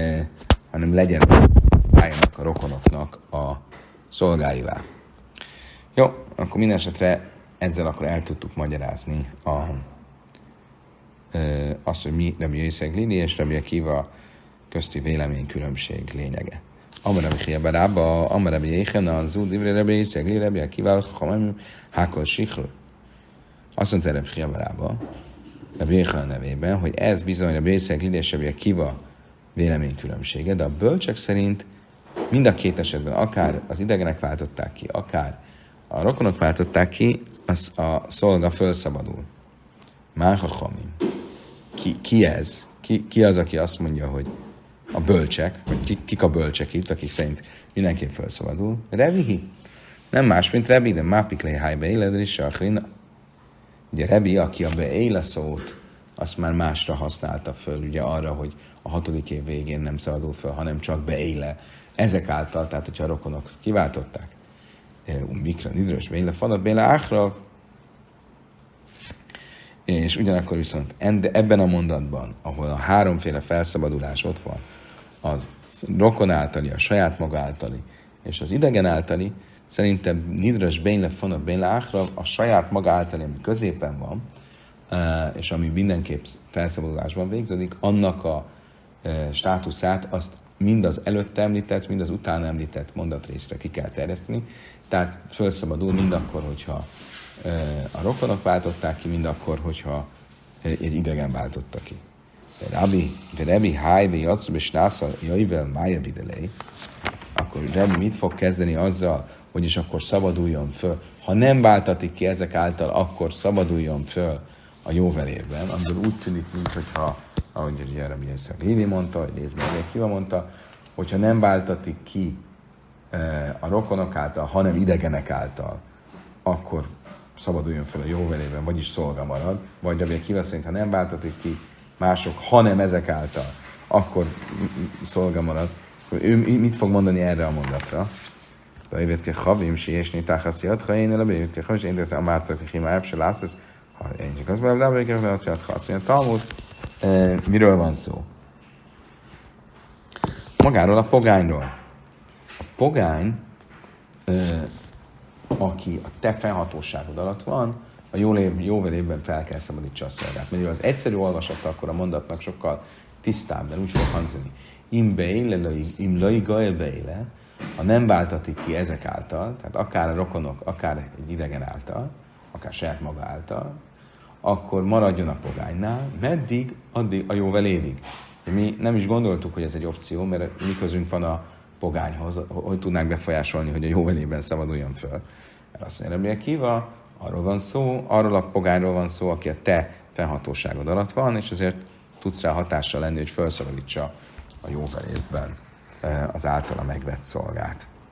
váljanak a rokonoknak a szolgáivá. Jó, akkor minden esetre ezzel akkor el tudtuk magyarázni azt, hogy mi Rabbi Yitzchak Lili és Rabbi Akiva közti véleménykülönbség lényege. Amar Rabbi Chia bar Abba, Amar Rabbi Yechena, Zú divre Rabbi Yitzchak Lili, Rabbi Akiva, Chamamim, Hákol Sikru. Azt mondta Rabbi Chia bar Abba, Rabbi Yechena nevében, hogy ez bizony Rabbi Yitzchak Lili és Rabbi Akiva véleménykülönbsége, de a bölcsek szerint mind a két esetben, akár az idegenek váltották ki, akár a rokonok váltották ki, az a szolga felszabadul. Máhachamim. Ki ez? Ki az, aki azt mondja, hogy a bölcsek, vagy kik a bölcsek itt, akik szerint mindenképp felszabadul? Revihi. Nem más, mint Rebi, de mápiklé hájbe éled, és Sachrina. Ugye Rebi, aki a beéle szót, azt már másra használta föl, ugye arra, hogy a 6. év végén nem szabadul föl, hanem csak beéle. Ezek által, tehát hogyha a rokonok kiváltották. Mikra, nidrös, béle, fadat, béle, áhra. És ugyanakkor viszont ebben a mondatban, ahol a háromféle felszabadulás ott van, az rokon általi, a saját maga általi, és az idegen általi, szerintem nidrös, béle, fadat, béle, áhra, a saját maga általi, ami középen van, és ami mindenképp felszabadulásban végződik, annak a státuszát azt mind az előtte említett, mind az utána említett mondatrészre ki kell terjeszteni. Tehát felszabadul mind akkor, hogyha a rokonok váltották ki, mind akkor, hogyha egy idegen váltotta ki. De Rebi hájbe jatszom és násza jaivel mája videlei, akkor Rebi mit fog kezdeni azzal, hogy is akkor szabaduljon föl. Ha nem váltatik ki ezek által, akkor szabaduljon föl a jóvelérben, amiből úgy tűnik, mintha, ahogy Rabbi Yitzchak Lili mondta, vagy részben Rabbi Akiva mondta, hogyha nem váltatik ki a rokonok által, hanem idegenek által, akkor szabaduljon fel a jóvelében, vagyis szolga marad, vagy Rabbi Akiva szerint, ha nem váltatik ki mások, hanem ezek által, akkor szolga marad. Ő mit fog mondani erre a mondatra? Bejövetke havim, si esni táhasz jadha, én el bejövetke havim, és én teszem a mártak, hogy hima ebb se lász, ha én csak az belőle, de azt jadha, azt mondja, Talmud, miről van szó? Magáról a pogányról. A pogány, aki a te fennhatóságod alatt van, a jóvelében fel kell szabadítsa a szolgát. Mert az egyszerű olvasata akkor a mondatnak sokkal tisztább, de úgy fog hangzani. Im lai gael beile, ha nem váltatik ki ezek által, tehát akár a rokonok, akár egy idegen által, akár saját maga által, akkor maradjon a pogánynál, meddig? Addig a jóvel évig. Mi nem is gondoltuk, hogy ez egy opció, mert mi közünk van a pogányhoz, hogy tudnánk befolyásolni, hogy a jóvelében szabaduljon föl. Mert azt mondja, Rabbi Akiva, arról a pogányról van szó, aki a te fennhatóságod alatt van, és azért tudsz rá hatással lenni, hogy felszabadítsa a jóvelében az általa megvett szolgát.